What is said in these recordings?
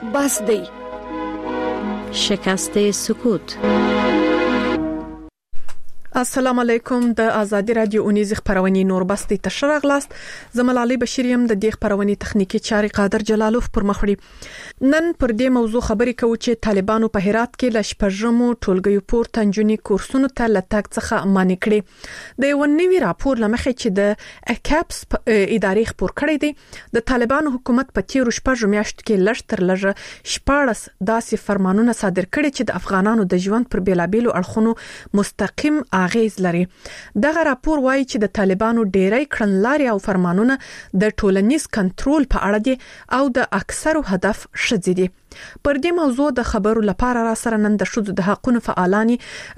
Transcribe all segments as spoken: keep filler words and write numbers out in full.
بس دی. شکست سکوت. السلام علیکم. د ازادي رادیو اونیز خبرونې نور بستي تشر غلاست. زملالي بشریم د دې خبرونې تخنیکی چاري قادر جلالوف پر مخړي. نن پر دې موضوع خبرې کوو چې طالبانو په هرات کې لشپژمو ټولګیو پور تنجونی کورسونو ته لټک څخه مانع کړي. د ونوي راپور لمخې چې د اکاپس ادارې خبر کړی دی د طالبانو حکومت په تیر شپږ میاشتو کې لږ تر لږه شپاړس داسې فرمانونه صادر کړي چې د افغانانو د ژوند پر بیلابیلو اړخونو مستقیم اغیز لري. دغه راپور وایي چې د طالبانو ډیری کړنلاري او فرمانونه د ټولنیز کنټرول په اړه دي او د اکثرو هدف شذې دي. پر دې موضوع د خبرو لپاره را سره نن د شذ د حقوقو فعالانی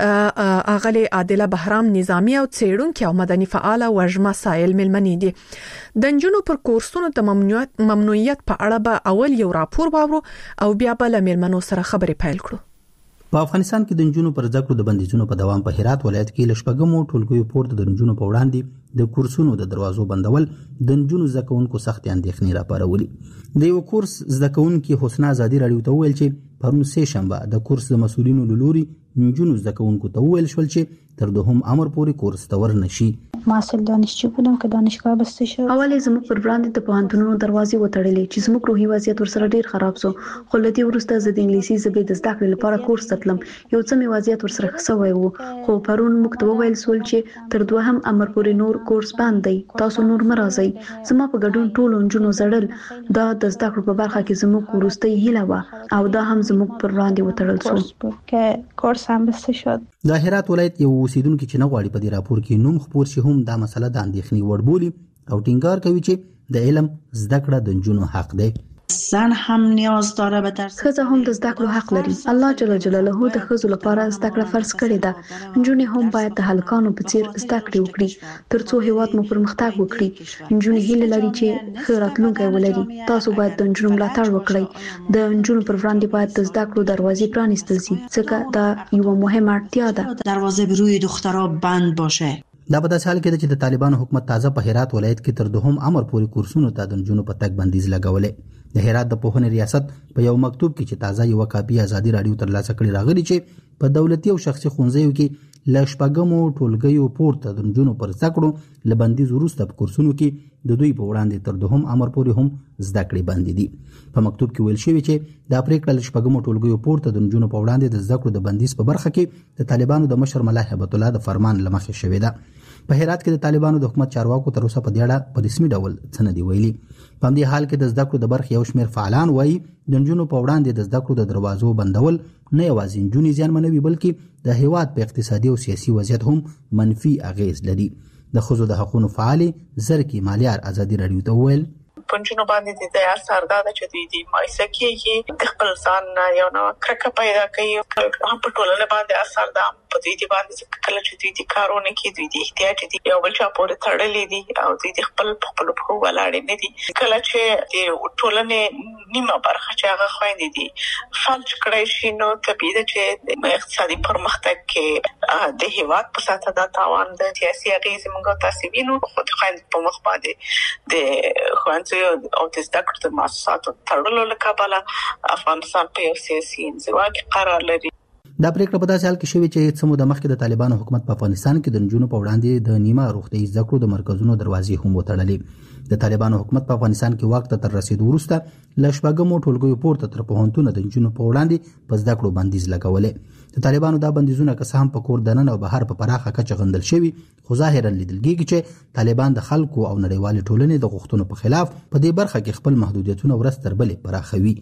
اغلی عادله بهرام نظامی او څېړونکو او مدني فعال وجمه سائل ملمنی دي. د جنونو پر کورسونو د ممنوعیت ممنوعیت په اړه به اول یو راپور واورو او بیا به له ملمنو سره خبرې پیل کړو. په افغانستان کې د نجونو پر زده کړو د بندیزونو په دوام په هرات ولایت کې لشپګمو ټولګیو پورته د نجونو په وړاندې د کورسونو د دروازو بندول د نجونو زده کوونکو سخت اندېښنې راپارولې. د یو کورس زده کوونکي حسنا ازادي راډیو ته ویل چې پرون سه شنبه د کورس د مسؤلینو لوري نجونو زده کوونکو ته ویل شول چې تر دوهم امر پورې کورس ته ورنشي. ماسل دانشجو بودم که دانشگاه بسته شد. اول زموږ پر وړاندې د پوهنتونونو دروازې وتړلې چې زموږ روحي وضعیت ورسره ډیر خراب شو. خو لدی ورسته زه د انګلیسي ژبې د زده کړې لپاره کورس تلم. یو څه می وضعیت ورسره خسوي وو خو پرون موږ ته وویل سول چې تر دوهم امر پورې نور کورس باندې دی. تاسو نور مرزي. زما په ګډون ټول انجونو زړل دا د زده کړې په برخه کې زموږ ورستي هیله و او دا هم زموږ پر وړاندې وتړل شو که کورس هم بسته شد. د هرات ولایت یو اوسیدونکو چې نه غواړي په دې راپور کې نوم خبر شي هم دا مسله د اندېښنې وړ بولي او ټینګار کوي چې د علم زده کړه د نجونو حق دی. زن هم نیاز داره به درس. خزه هم د زده کړو حق لري. الله جل جلاله د خزو لپاره زده کړه فرض کړې ده. نجونې هم باید د هلکانو په څیر زده کړې وکړي ترڅو هیواد مو پرمختګ وکړي. نجونې هیله لري چې ښه راتلونکی ولري. تاسو باید د نجونو ملاتړ وکړئ. د نجونو پر وړاندې باید د زده کړو دروازې پرانیستل شي ځکه دا یو مهمه اړتیا ده. دروازه به روی دخترها بند باشه. دا په داسې حال کې چې د طالبانو حکومت تازه په هرات ولایت کې تر دوهم امر پورې کورسونو ته د نجونو په تګ بندیز لګولې. د هرات د پوهنې ریاست په یو مکتوب کې چې تازه یو کاپی ازادي راډیو ترلاسه کړی راغلی چې په دولتي او شخصي ښوونځیو کې لشپګمو ټولګیو پورته د نجونو پر زده کړو لبندیز وروسته په کورسونو کې د دوی په وړاندې تر دوهم امر پورې هم زده کړې بندې دي. په مکتوب کې ویل شوی چې دا پریکړه لشپګمو ټولګیو پورته د نجونو په وړاندې د زده کړو د بندیز په برخه کې د طالبانو د مشر ملا هبت الله د فرمان لمخې شوې ده. په هرات کې د طالبانو د حکومت چارواکو تر اوسه په دې اړه په رسمي ډول څه نه دی ویلي. په دې حال کې د زده کړو د برخې یو شمېر فعالان وایي د نجونو په وړاندې د زده کړو د دروازو بندول نه یوازې نجونې زیانمنوي بلکې د هیواد په اقتصادي او سیاسي وضعیت هم منفي اغیز لري. د ښځو د حقوقو فعال زرکی مالیار ازادي راډیو ته ویل پنځونو باندې د اثر دا چې دوی د مایسه کې د خپل ځان یو نو کرکه پیدا کوي هم په ټولنه باندې اثر دا په دې باندې کله چې دوی د کارونه کې دوی د احتیاج دي یو بل چا پورې تړلې دي او دوی د خپل خپل په ولاړې نه دي. کله چې د ټولنې نیمه برخه چې هغه خويندې دي فلج کړی شي نو طبيعي ده چې د اقتصادي پرمختګ کې د هیواد په ساته دا تاوان د سیاسي اغیز موږ تاسو وینو خو د خويند په مخ باندې د خويند او د زده کړو د مؤسساتو تړلو له کبله افغانستان په یو سیاسي انزوا کې قرار لري. دا پریکړه په داسې حال کې شوې چې څه موده مخکې د طالبانو حکومت په افغانستان کې د نجونو په وړاندې د نیمه روغتیايي زده کړو د مرکزونو دروازې هم وتړلې. د طالبانو حکومت په افغانستان کې واک ته تر رسیدو وروسته لشپګمو ټولګیو پورته تر پوهنتون د نجونو په وړاندې په زده کړو بندیز لګولې. د طالبانو دا بندیزونه که څه هم په کور دننه او بهر په پراخه کچه غندل شوي خو ظاهرا لیدل کېږي چې طالبان د خلکو او نړیوال ټولنې د غوښتنو په خلاف په دې برخه کې خپل محدودیتونه ورځ تر بلې پراخوي.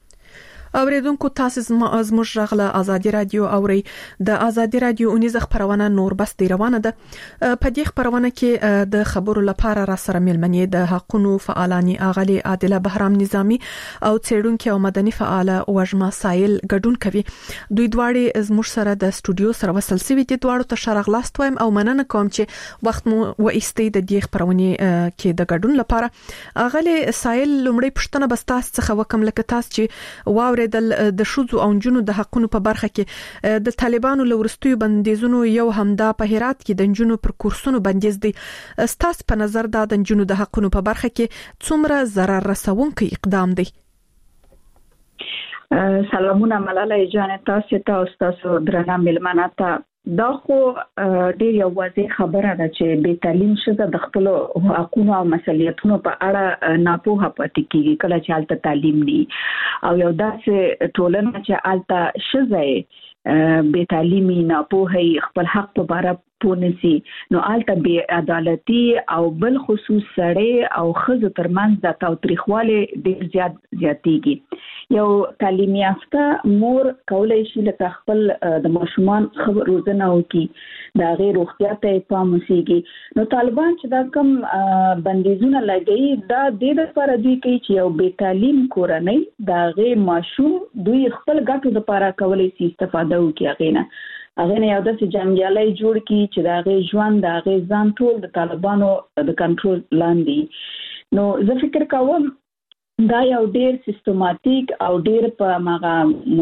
اوریدونکو تاسو زموږ راغله ازادي رادیو اوري د ازادي رادیو اونیز خبرونه نور بس دی روانه ده. په دې خبرونه کې د خبرو لپاره را سره ملمنې د حقوقو فعالانی اغلی عادله بهرام نظامی او څېړونکو او مدني فعال وجمه سائل ګډون کوي. دوی دواړي زموږ سره د استودیو سره وصل سوي دي. دواړو ته شرغلاست وایم او مننه کوم چې وخت مو و ایستي د دې خبرونه کې د ګډون لپاره. اغلی سائل لومړی پښتنه بس تاسو څخه وکم لکه تاسو چې واوري د شوزو او جنونو د حقونو په برخه کې د طالبانو لورستیو بندیزونو یو همدا په هرات کې د جنونو پر کورسونو بندیز دي. ستاسو په نظر دا د جنونو د حقونو په برخه کې څومره ضرر رسونکي اقدام دی؟ سلامونه ملاله جان، تاسو ته تاسو درنه ملمنه ته. دا خو ډیر یو واضح خبره ده چې بې تعلیم شته د خپل حقوقو او مسؤلیتونو په اړه ناپوهه پاتې کیږي کله چې حالت تعلیم ني او یو داسې ټولنه چې حالت شزه بې تعلیمي ناپوهي خپل حق په اړه پونسي نو حالت بې عدالتي او بل خصوص سړی او خزو ترمنځ د تاوتریخواله ډیر زیات زیاتېږي. یو تعلیم یافته مور کولای شي لکه خپل د ماشومان خبر روزنه وکړي، د غیر روغتیا ته پام وکړي. نو طالبان چې دا کم بندیزونه لګي دا د لپاره دی چې یو بې تعلیم کورنۍ د غیر ماشوم دوی خپل ګټو لپاره کولای شي استفاده وکړي. غینه هغه یو داسې جنګیالي جوړ کړي چې د غیر ژوند د غیر ځان ټول د طالبانو د کنټرول لاندې. نو زه فکر کوم دا یو ډیر سیستماتیک او ډیر په ماغه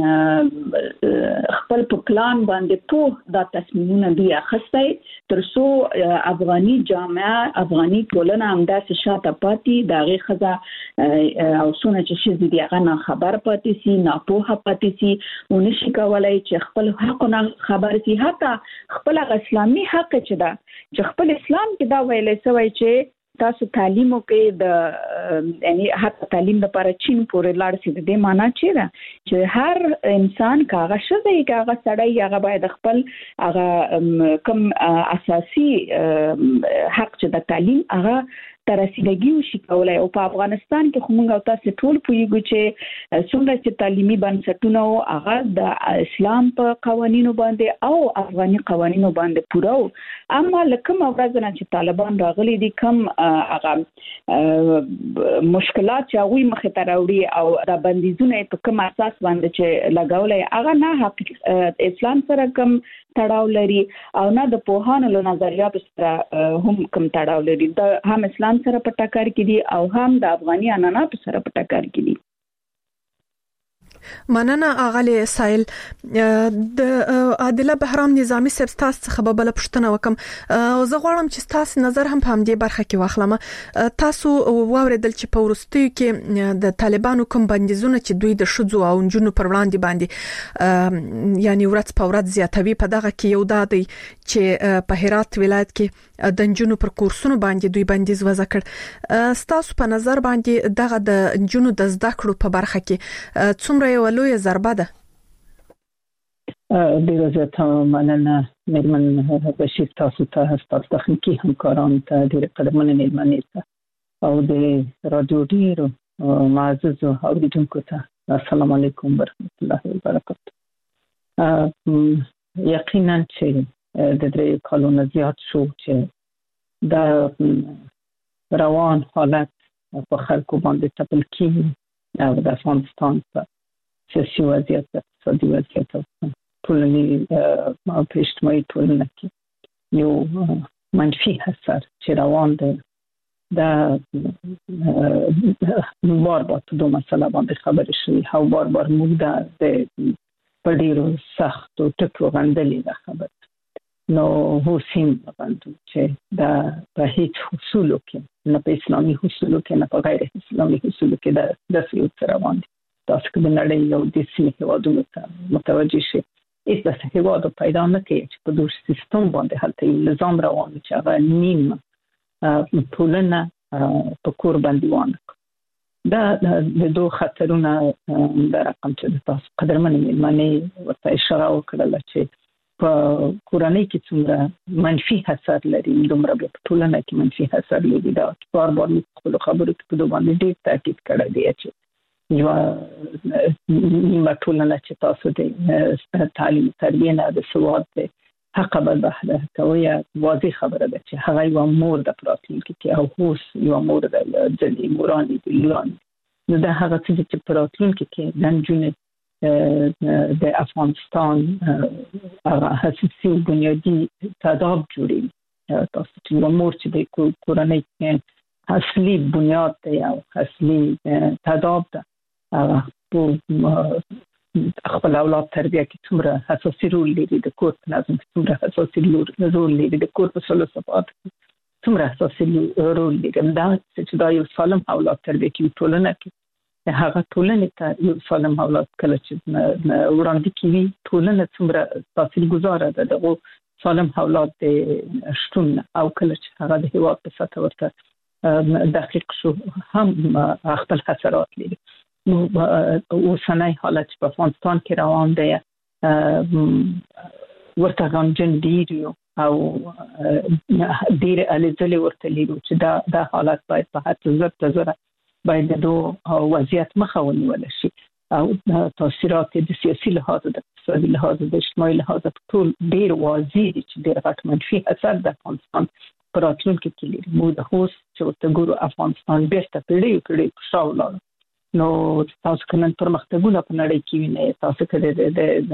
خپل په پلان باندې په د تصمیمونه دی اخستای ترڅو افغاني جامعه افغاني ټولنه همداسې شاته پاتې دغه خزه او سونه چې شې دی هغه نه خبر پاتې سي، ناپوهه پاتې سي، ونشي کولای چې خپل حقونه خبر سي. حتی خپل اسلامي حق چې دا چې خپل اسلام کې دا ویلې سوی چې تاسو تعلیم وکړئ د یعنی حتی تعلیم لپاره چین پورې لاړ شي. د دې معنی چې دا چې هر انسان کاغه شته کاغه سړی هغه باید خپل هغه کوم اساسي حق چې د تعلیم هغه ترسیدګي وشي کولای. او په افغانستان کې خو موږ تاسو ټول پوهیږو چې څومره چې تعلیمي بنسټونه او هغه د اسلام په قوانینو باندې او افغاني قوانینو باندې پوره او اما لکه مورز نه چې طالبان راغلي دي کم هغه مشکلات چې هغه مخه ته راوړي او د بندیزونه په کوم اساس باندې چې لګولای هغه نه اسلام سره کم تړاو لري او نه د پوهانو له نظریاتو سره هم کم تړاو لري. د هم اسلام سره په ټکر کې دي او هم د افغاني عنعناتو سره په ټکر کې دي. مننه اغلی سایل. د عادله بهرام نظامی صاحب تاسو څخه به بل پښتنه وکم او زه غواړم چې تاسو نظر هم په همدې برخه کې واخلم. تاسو واوریدل چې په ورستیو کې د طالبانو کوم بندیزونه چې دوی د شذو او نجونو پر وړاندې باندې یعنی ورځ په ورځ زیاتوي. په دغه کې یو دا دی چې په هرات ولایت کې د نجونو پر کورسونو باندې دوی بندیز وضع کړ. تاسو په نظر باندې دغه د نجونو د زده کړو په برخه کې څومره یو لوی ضربه ده؟ ډیره زیاته مننه مېرمن بشیر، تاسو ته تاسو تخنیکی همکاران ته ډیره قدرمنه مېرمنې ته او د رادیو ډیرو معزز اوریدونکو ته السلام علیکم ورحمت الله وبرکاته. یقینا چې د درې کالونو زیات شو چې دا روان حالت په خلکو باندې تپل کیږي او د افغانستان په سیاسي وضعیت، اقتصادي وضعیت او ټولنې او اجتماعي ټولنه کې یو منفي اثر چې روان دی. دا بار بار په دوه مسله باندې خبرې شوي او بار بار موږ د په ډېرو سختو ټکو غندلې ده خبره. نو حسین باندې چې دا په هیڅ اصولو کې نه په اسلامي اصولو کې نه په غیر اسلامي اصولو کې دا د سیاست روان دي. تاسو کې د نړۍ یو د سیمې هیوادونو ته متوجه شئ هیڅ داسې هیواد پیدا نه کوي چې په دوه سیستم باندې هلته یو نظام روان چې هغه نیم ټولنه په کور بندیوان دا د دوه خطرونه د رقم چې تاسو قدرمنې مېرمنې ورته اشاره وکړله چې په کورنۍ کې څومره منفي اثر لري، دومره په ټولنه کې منفي اثر لري. دا بار بار موږ خپل خبرو کې په دوه باندې ډېر تاکید کړی دی چې یو نیمه ټولنه چې تاسو د تعلیم تربیه نه د سواد د حق به بهره کوي واضح خبره ده چې هغه یو مور د راتلونکي کې او اوس یو مور د ځلې موراني د ایران نو دا هغه څه چې په راتلونکي کې د نجونې د افغانستان هغه اساسي بنیادی تداب جوړي. تاسو چې یو مور چې د کورنۍ کې اصلي بنیاد دی او اصلي تداب ده هغه خپل اولاد تربیه کې څومره اساسي رول لري، د کور په نظم کې څومره اساسي رول لري، د کور په سلو صفات څومره اساسي رول لري. دا چې دا یو سالم اولاد تربیه کې ټولنه کې هغه ټولنې ته یو سالم اولاد کله چې وړاندې کیږي ټولنه څومره تاثیرګذاره ده دغه سالم اولاد د شتون او کله چې هغه د هیواد په سطح ورته دقیق شو هم خپل خسارات لري. نو اوسنۍ حالت په افغانستان کې روان دی ورته غمجن ډیر او ډیر الیزلې ورته لري چې دا د حالت باید په هر ځای ته زره باید د وضعیت مخه ونیول شي او تاثیرات د سیاسي لحاظ د اقتصادي لحاظ د اجتماعي لحاظ ټول ډیر واضح دي چې ډیر غټ منفي اثر د افغانستان پر راتلونکي کې لري. موږ د اوس چې ورته ګورو افغانستان بیرته پیړۍ پیړۍ په شا ولاړ. نو تاسو کنن پرمختګونه په نړۍ کې وینئ، تاسو کله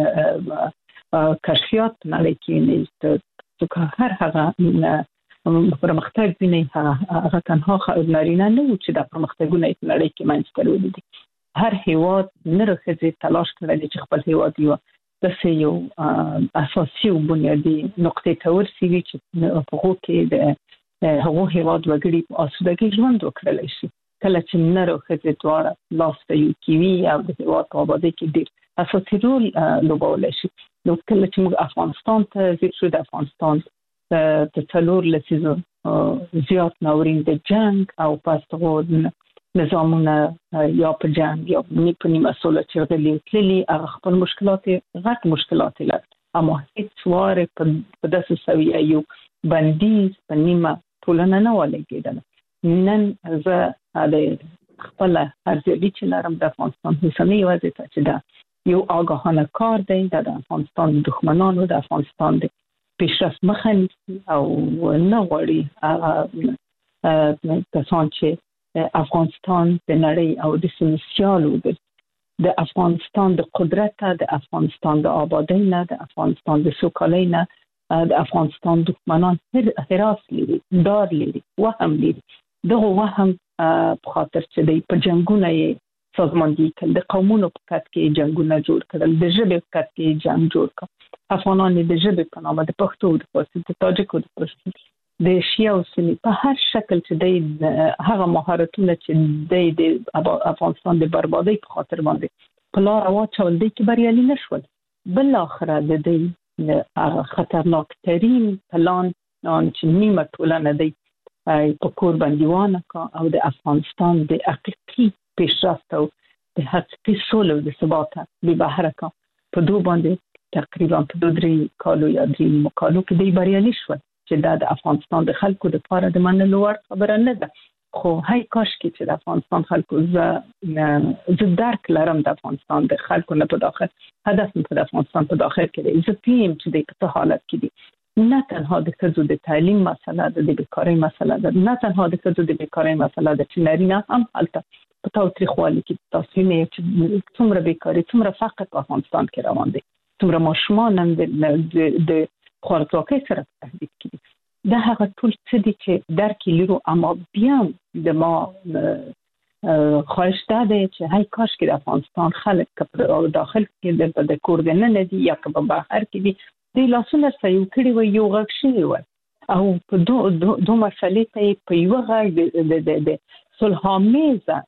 د کشفیات په نړۍ کې وینئ، چې هر هغه پرمختګ ویني هغه تنها نارینه نه و چې د پرمختګونه په نړۍ کې منځ کړی دي. هر هیواد نه راځي تلاش کړی چې خپل هیواد یو د یو اساسي او بنیادی نقطې ته ورسیږي چې په هغه کې د هغه هیواد وګړي په اسودګي ژوند وکړي شي. کله چې نه راځي دواړه لاس ته یو کیوي او د هیواد په آبادی کې ډیر اساسي رول لوبولی شي. نو کله چې موږ افغانستان ته ځو شو د افغانستان د څلور لسیزو زیات ناورین د جنگ او پس هغه نظامونه یا په جنگ یا په نیمه سوله چې غلي تللي هغه خپل مشکلات غټ مشکلات لري، اما هیڅ واره په داسې سویه یو بندیز په نیمه ټولنه نه ولګېدل. نن زه د خپل ارزیابي چې لرم د افغانستان اوسنۍ وضعیت چې دا یو آگاهانه کار دی د افغانستان د دښمنانو د افغانستان د پیشرفت مخه نیسي او نه غواړي کسان چې افغانستان د نړۍ او د سیمې سیال وګرځي. د افغانستان د قدرت، د افغانستان د آبادۍ نه، د افغانستان د سوکالۍ نه د افغانستان دښمنان هراس لري، ډار لري، وهم لري. دغه وهم په خاطر چې د په جنگونه یې سازماندهي کړل، د قومونو په کټ کې جنگونه جوړ کړل، د ژبې په کټ کې جنگ جوړ کړ. افغانان د ژبې په نامه د پښتو، د فارسي، د تاجکو، د پښتو، د شیعه او سني په هر شکل چې د هغه مهارتونه چې د افغانستان د بربادۍ په خاطر باندې په لار واچول دي کې بریالي نشول. بل اخره د دې هغه خطرناک ترين پلان چې نیمه ټولنه دی په کور بندیوانه کا او د افغانستان د حقیقي پیشرفت او د حقیقي سولې او د ثبات به بهره کا په دوه باندې تقریبا په دوه درې کالو یا درې مکالو کې دی بریالي شول چې دا د افغانستان د خلکو لپاره د منلو وړ خبره نه ده. خو هاي کاش کې چې د افغانستان خلکو ز ز درک لرم د افغانستان د خلکو نه په داخل هدف نه په افغانستان په داخل کې دی زه پیم چې د په حالت کې دي نه تنها د ښځو د تعلیم مسله ده، د بیکارۍ مسله ده، نه تنها د ښځو د بیکارۍ مسله ده چې نارینه هم هلته په تاوتریخوالي کې تاسو نه چې څومره بیکاري څومره فقر په افغانستان کې روان دي، څومره ماشومان هم د د خوارځواکۍ سره تهدید کړي. دا هغه ټول څه دي چې درک لرو، اما بیا د ما خواهش ده چې هاي کاش کې د افغانستان خلک په داخل کې د کور د نه دي یا په بهر کې دي د لاسونه سيو کړي وي یو غږ شي وي او په دوه دوه مسلې ته په یو غږ د د د صلح‌آمیزه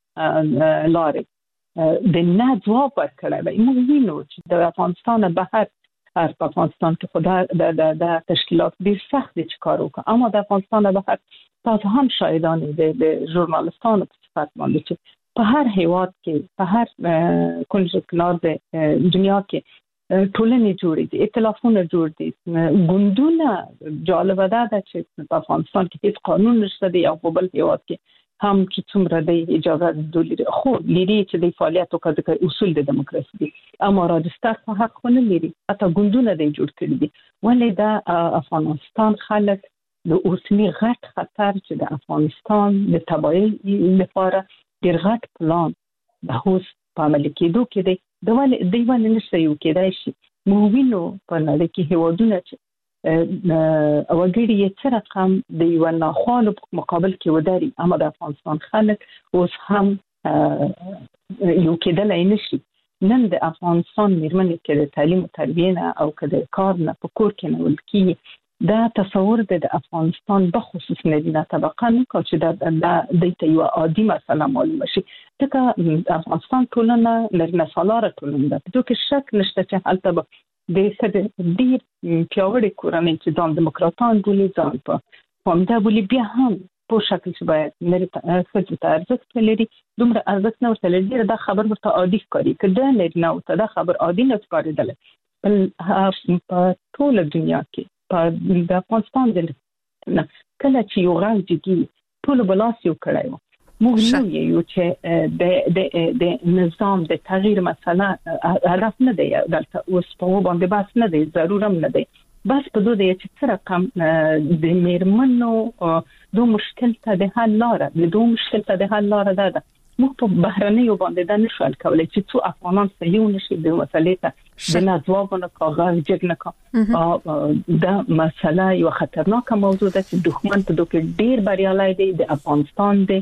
لارې د نه ځواب ورکړی. موږ وینو چې د افغانستان بهر هر په افغانستان کې خدا د د تشکیلات ډیر سخت دي چې کار وکړي، اما د افغانستان بهر تاسو هم شاهدان دي د ژورنالستانو په صفت باندې چې په هر هیواد کې په هر کنج کنار د دنیا کې ټولنې جوړې دي، ائتلافونه جوړ دي، ګوندونه. جالب ده چې په افغانستان کې هیڅ قانون نشته دی او په بل هیواد کې هم چې څومره د اجازه د خو لري چې د فعالیت او د اصول د دیموکراسي دي، اما راجستر په حق نه لري، اته ګوندونه د جوړ کړی دي. ولې دا افغانستان خلک د اوسنی غټ خطر چې د افغانستان د تباہي لپاره ډیر غټ پلان د هوس په عمل کېدو کې دی د ولې دی ولې نشي یو کېدای شي. موږ وینو په نړۍ کې هیوادونه چې وګړي یې څه رقم د یو ناخوالو په مقابل کې وداري، اما د افغانستان خلک اوس هم یو کېدلای نشي. نن د افغانستان میرمنې کې د تعلیم او تربیې نه او که د کار نه په کور کې نه ولکې دا تصور د افغانستان به خصوص مدینه طبقه نه کو چې دا د یو عادي مسله معلومه شي. ځکه افغانستان ټولنه لرنه سالاره ټولنه ده، په کې شک نشته چې هلته به د څه ډیر پیاوړي کورنۍ چې ځان دیموکراتان بولي، ځان په همدا بولي، بیا هم په شکل چې باید لري څه ته ارزښت لري، دومره ارزښت نه ورته لري. دا خبر ورته عادي ښکاري، که دا لري نه ورته دا خبر عادي نه ښکارېدل. په ټول دنیا کې په افغانستان د کله چې یو غږ جدي ټول بلاس یو کړی و، موږ نو یو چې د د د نظام د تغییر مسله هدف نه دی، دلته اوس په باندې بس نه دی، ضرورم نه دی، بس په دوی چې څه رقم د میرمنو دو مشکل ته د حل لاره د دو مشکل ته د حل لاره ده. موږ په بهرنیو باندې دا نشو کولای چې څو افغانان سره یو نشي د مسلې ته د نځوابونه کاغذ جګ نه کا. دا مسله یو خطرناک موضوع ده چې دښمن په دوی ډیر بریالي دي، د افغانستان د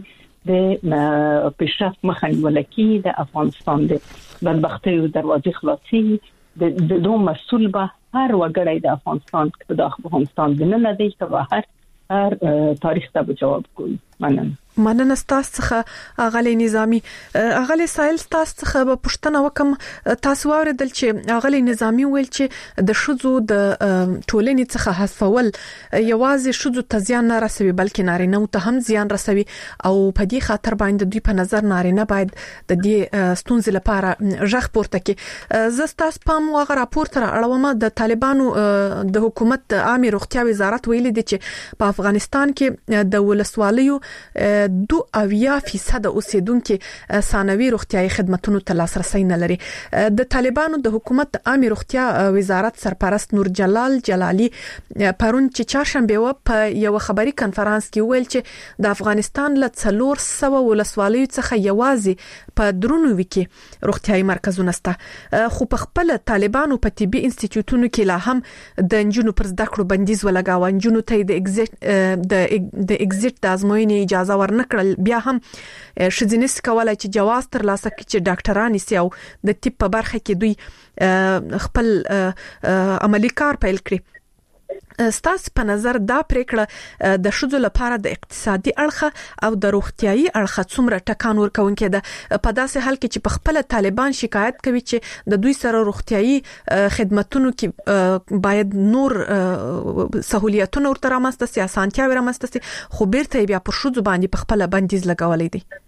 د پیشرفت مخه نیول کی، د افغانستان د بدبختی او دروازې خلاصي د دوه مسؤل به هر وګړی د افغانستان په داخل افغانستان د نه دی ته هر هر تاریخ ته جواب کوي. مننه. مننه ستاسو څخه اغلی نظامی. اغلی سایل ستاسو څخه به پوښتنه وکم، تاسو اوریدل چې اغلی نظامی ویل چې د شذو د ټولنې څخه حذفول یوازې شذو ته زیان نه رسوي بلکې نارینه ته هم زیان رسوي، او په دې خاطر باندې دوی په نظر نارینه باید د دې ستونزې لپاره ژغ پورته کړي. زه ستاسو پام واغ راپور تر اړوم د طالبانو د حکومت عامه روغتیا وزارت ویلي دی چې په افغانستان کې د ولسوالیو دو اویا فیصد اوسیدونکو ثانوي روغتيایي خدماتونو ته لاسرسي نه لري. د طالبانو د حکومت عامه روغتیا وزارت سرپرست نور جلال جلالی پرون چې چهارشنبه و په یو خبري کانفرنس کې ویل چې د افغانستان له څلور سوه ولسوالیو څخه یوازې په درونو وکي روغتيایي مرکزونه سته، خو په خپل طالبانو په طبي انسټیټیوټونو کې لا هم د انجونو پر زده کړو بندیز ولګاوه، انجونو ته د ایگزیټ د د ایگزیټ د ازموینې اجازه ورنکړل. بیا هم شذینس کولای چې جواز تر لاسه کړي چې ډاکټران سي او د طب په برخه کې دوی خپل عملی کار پیل کړي. ستاسو په نظر دا پریکړه د شذو لپاره د اقتصادي اړخ او د روغتيایي اړخ څومره ټکان ورکوونکې ده، په داسې حال کې چې په خپل طالبان شکایت کوي چې د دوی سره روغتيایي خدماتونو کې باید نور سہولیتونه ورته رامنځته سي، اسانتیاوې رامنځته سي، خو بیرته بیا پر شذو باندې په خپل بندیز لګولې دي.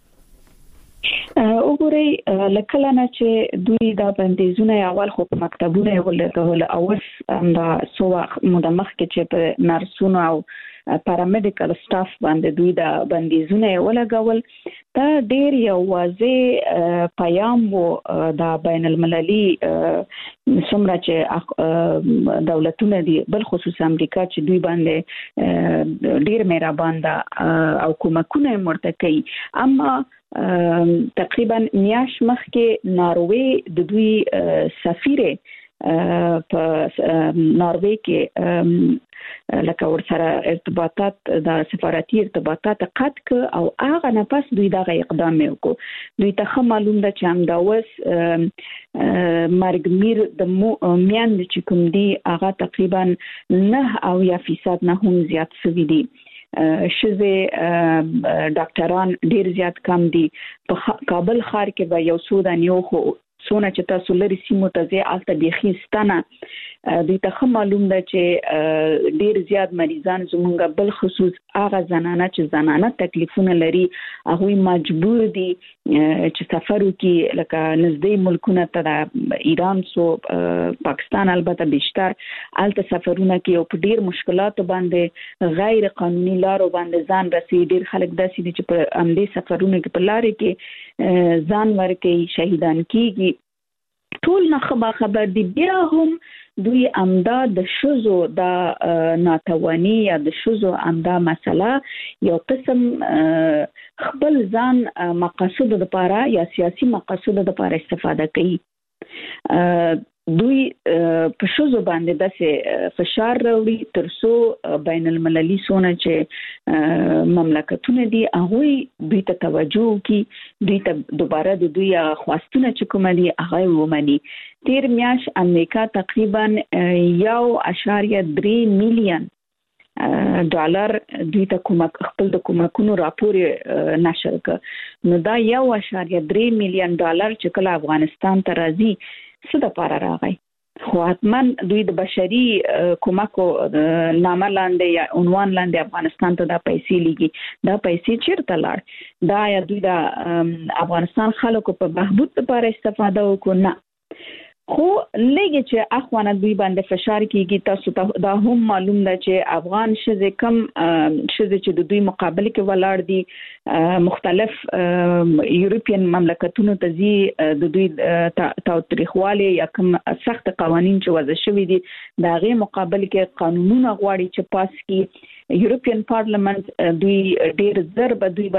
وګورئ لکه نه چې دوی دا بندیزونه اول خو په مکتبونه ولګول او دا سو مدمخ کې چې په نرسونو او پارامډیکل سټاف باندې دوی دا بندیزونه ولګول. دا ډیر یو واضح پیغام وو دا بین المللي څومره چې دولتونه دي بل خصوص امریکا چې دوی باندې ډیر مهربان ده او کومکونه مرته کوي. اما تقریبا میاش مخکې ناروې د دوی سفیر په ناروې کې لکه ورسره ارتباطات د سفارتي ارتباطات قطع ک او هغه نه پس دوی دغه اقدام وکړو. دوی ته معلوم ده چې هم دا وس مرګمیر د میان چې کوم دی هغه تقریبا نه او یا فیصد نه هم زیات شوی دی. شزه ډاکټران ډیر زیات کم دي. په کابل ښار کې به یو سودانیو خو سونه چې تاسو لري سیمو ته ځي الته بيخيستانه دوی ته معلوم ده چې ډیر زیات مریضان زمونږ بل خصوص هغه زنانه چې زنانه تکلیفونه لري هغه مجبور دي چې سفر وکړي لکه نږدې ملکونه ته ایران سو پاکستان البته بیشتر الته سفرونه کوي او په ډیر مشکلات باندې غیر قانوني لارو باندې ځان رسي. ډیر خلک داسې دي چې په امدي سفرونه کې په لارې کې ځان ورکوي شهیدان کیږي. ټول نه خبر دي. بیا هم دوی امدا د شذو د ناتوانی یا د شذو امدا مسله یو قسم خپل ځان مقاصد د لپاره یا سیاسي مقاصد د لپاره استفاده کوي. دوی په شذو باندې د فشار راوړي ترڅو بین المللي سونه چې مملکتونه دي هغه دوی ته توجه کوي، دوی ته دوباره د دوی خواستونه چې کوم دي هغه ومني. تیر میاش امریکا تقریبا یو اشاریه درې میلیون ډالر دوی ته کومک خپل د کومکونو راپور نشر کړ نو دا یو اشاریه درې میلیون ډالر چې کله افغانستان ته راځي څه د پاره راغی خو حتمن دوی د بشري کومکو نامه لاندې یا عنوان لاندې افغانستان ته د پیسې لګي دا پیسې چیرته لاړ دا یا دوی د افغانستان خلکو په بهبود لپاره استفاده وکړ نه خو لګي چې اخوانه دوی باندې فشار کیږي تاسو ته دا هم معلوم ده چې افغان شذ کم شذ چې د دوی مقابله کې ولاړ دي مختلف یورپین مملکتونو ته زی د دوی تاوتریخواله یا کوم سخت قوانين چې وضع شوي دي دا غي مقابله کې قانونونه غواړي چې پاس کی یورپین پارلیمنت دوی ډیر زر به دوی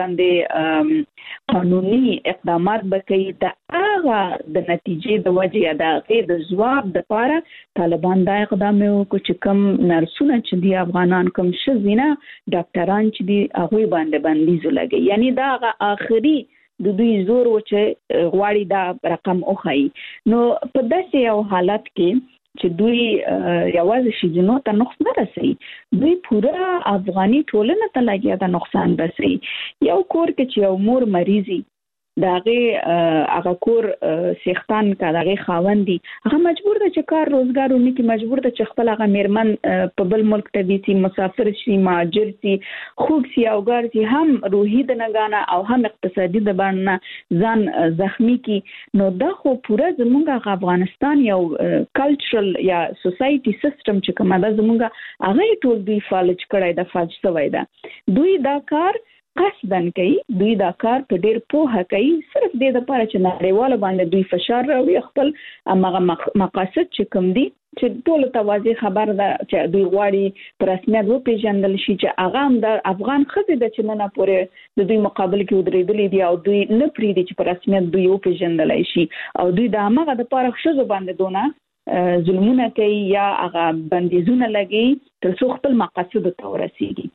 باندې قانوني اقدامات وکړي د هغه د نتیجې د وجې دا غیر د جواب د لپاره طالبان دا اقدام وکړي چې کوم نرسونه چې دی افغانان کوم شزینه ډاکټران چې دی هغه باندې باندې زلګي یعنی دا هغه اخري د دوی زور و چې غواړي دا رقم اوخی نو په داسې یو حالت کې چې دوی یوازې شي جنو ته نقص نه رسي دوی پورا افغاني ټولنه ته لګیا د نقصان رسي یو کور کې چې یو مور مریضي داغه هغه کور سیختان کا داغه خاوندي هغه مجبور ده چې کار روزګار ونی کې مجبور ده چې خپل هغه میرمن په بل ملک ته ویسي مسافر شي ماجر شي خوب سي او ګر سي هم روحي د نګانا او هم اقتصادي د باندې ځان زخمی کی نو دا خو پورا زمونږ افغانستان یو کلچرل یا سوسايټي سیستم چې کومه ده زمونږ هغه ټول دوی فالج کړای د فاج سوی ده دوی دا کار قصدن کوي دوی دا کار په ډیر پوهه کوي صرف د دې لپاره چې نړیوال باندې دوی فشار راوړي خپل هغه مقاصد چې کوم دي چې ټول توازی خبر ده چې دوی غواړي پر رسمیت و پیژندل شي چې هغه هم د افغان خزې د چې نه پورې د دوی مقابل کې ودرېدلې دي او دوی نه پریدي چې پر رسمیت دوی و پیژندل شي او دوی د هغه د لپاره خزو باندې دونه ظلمونه کوي یا هغه بندیزونه لګي تر څو خپل مقاصد ته ورسیږي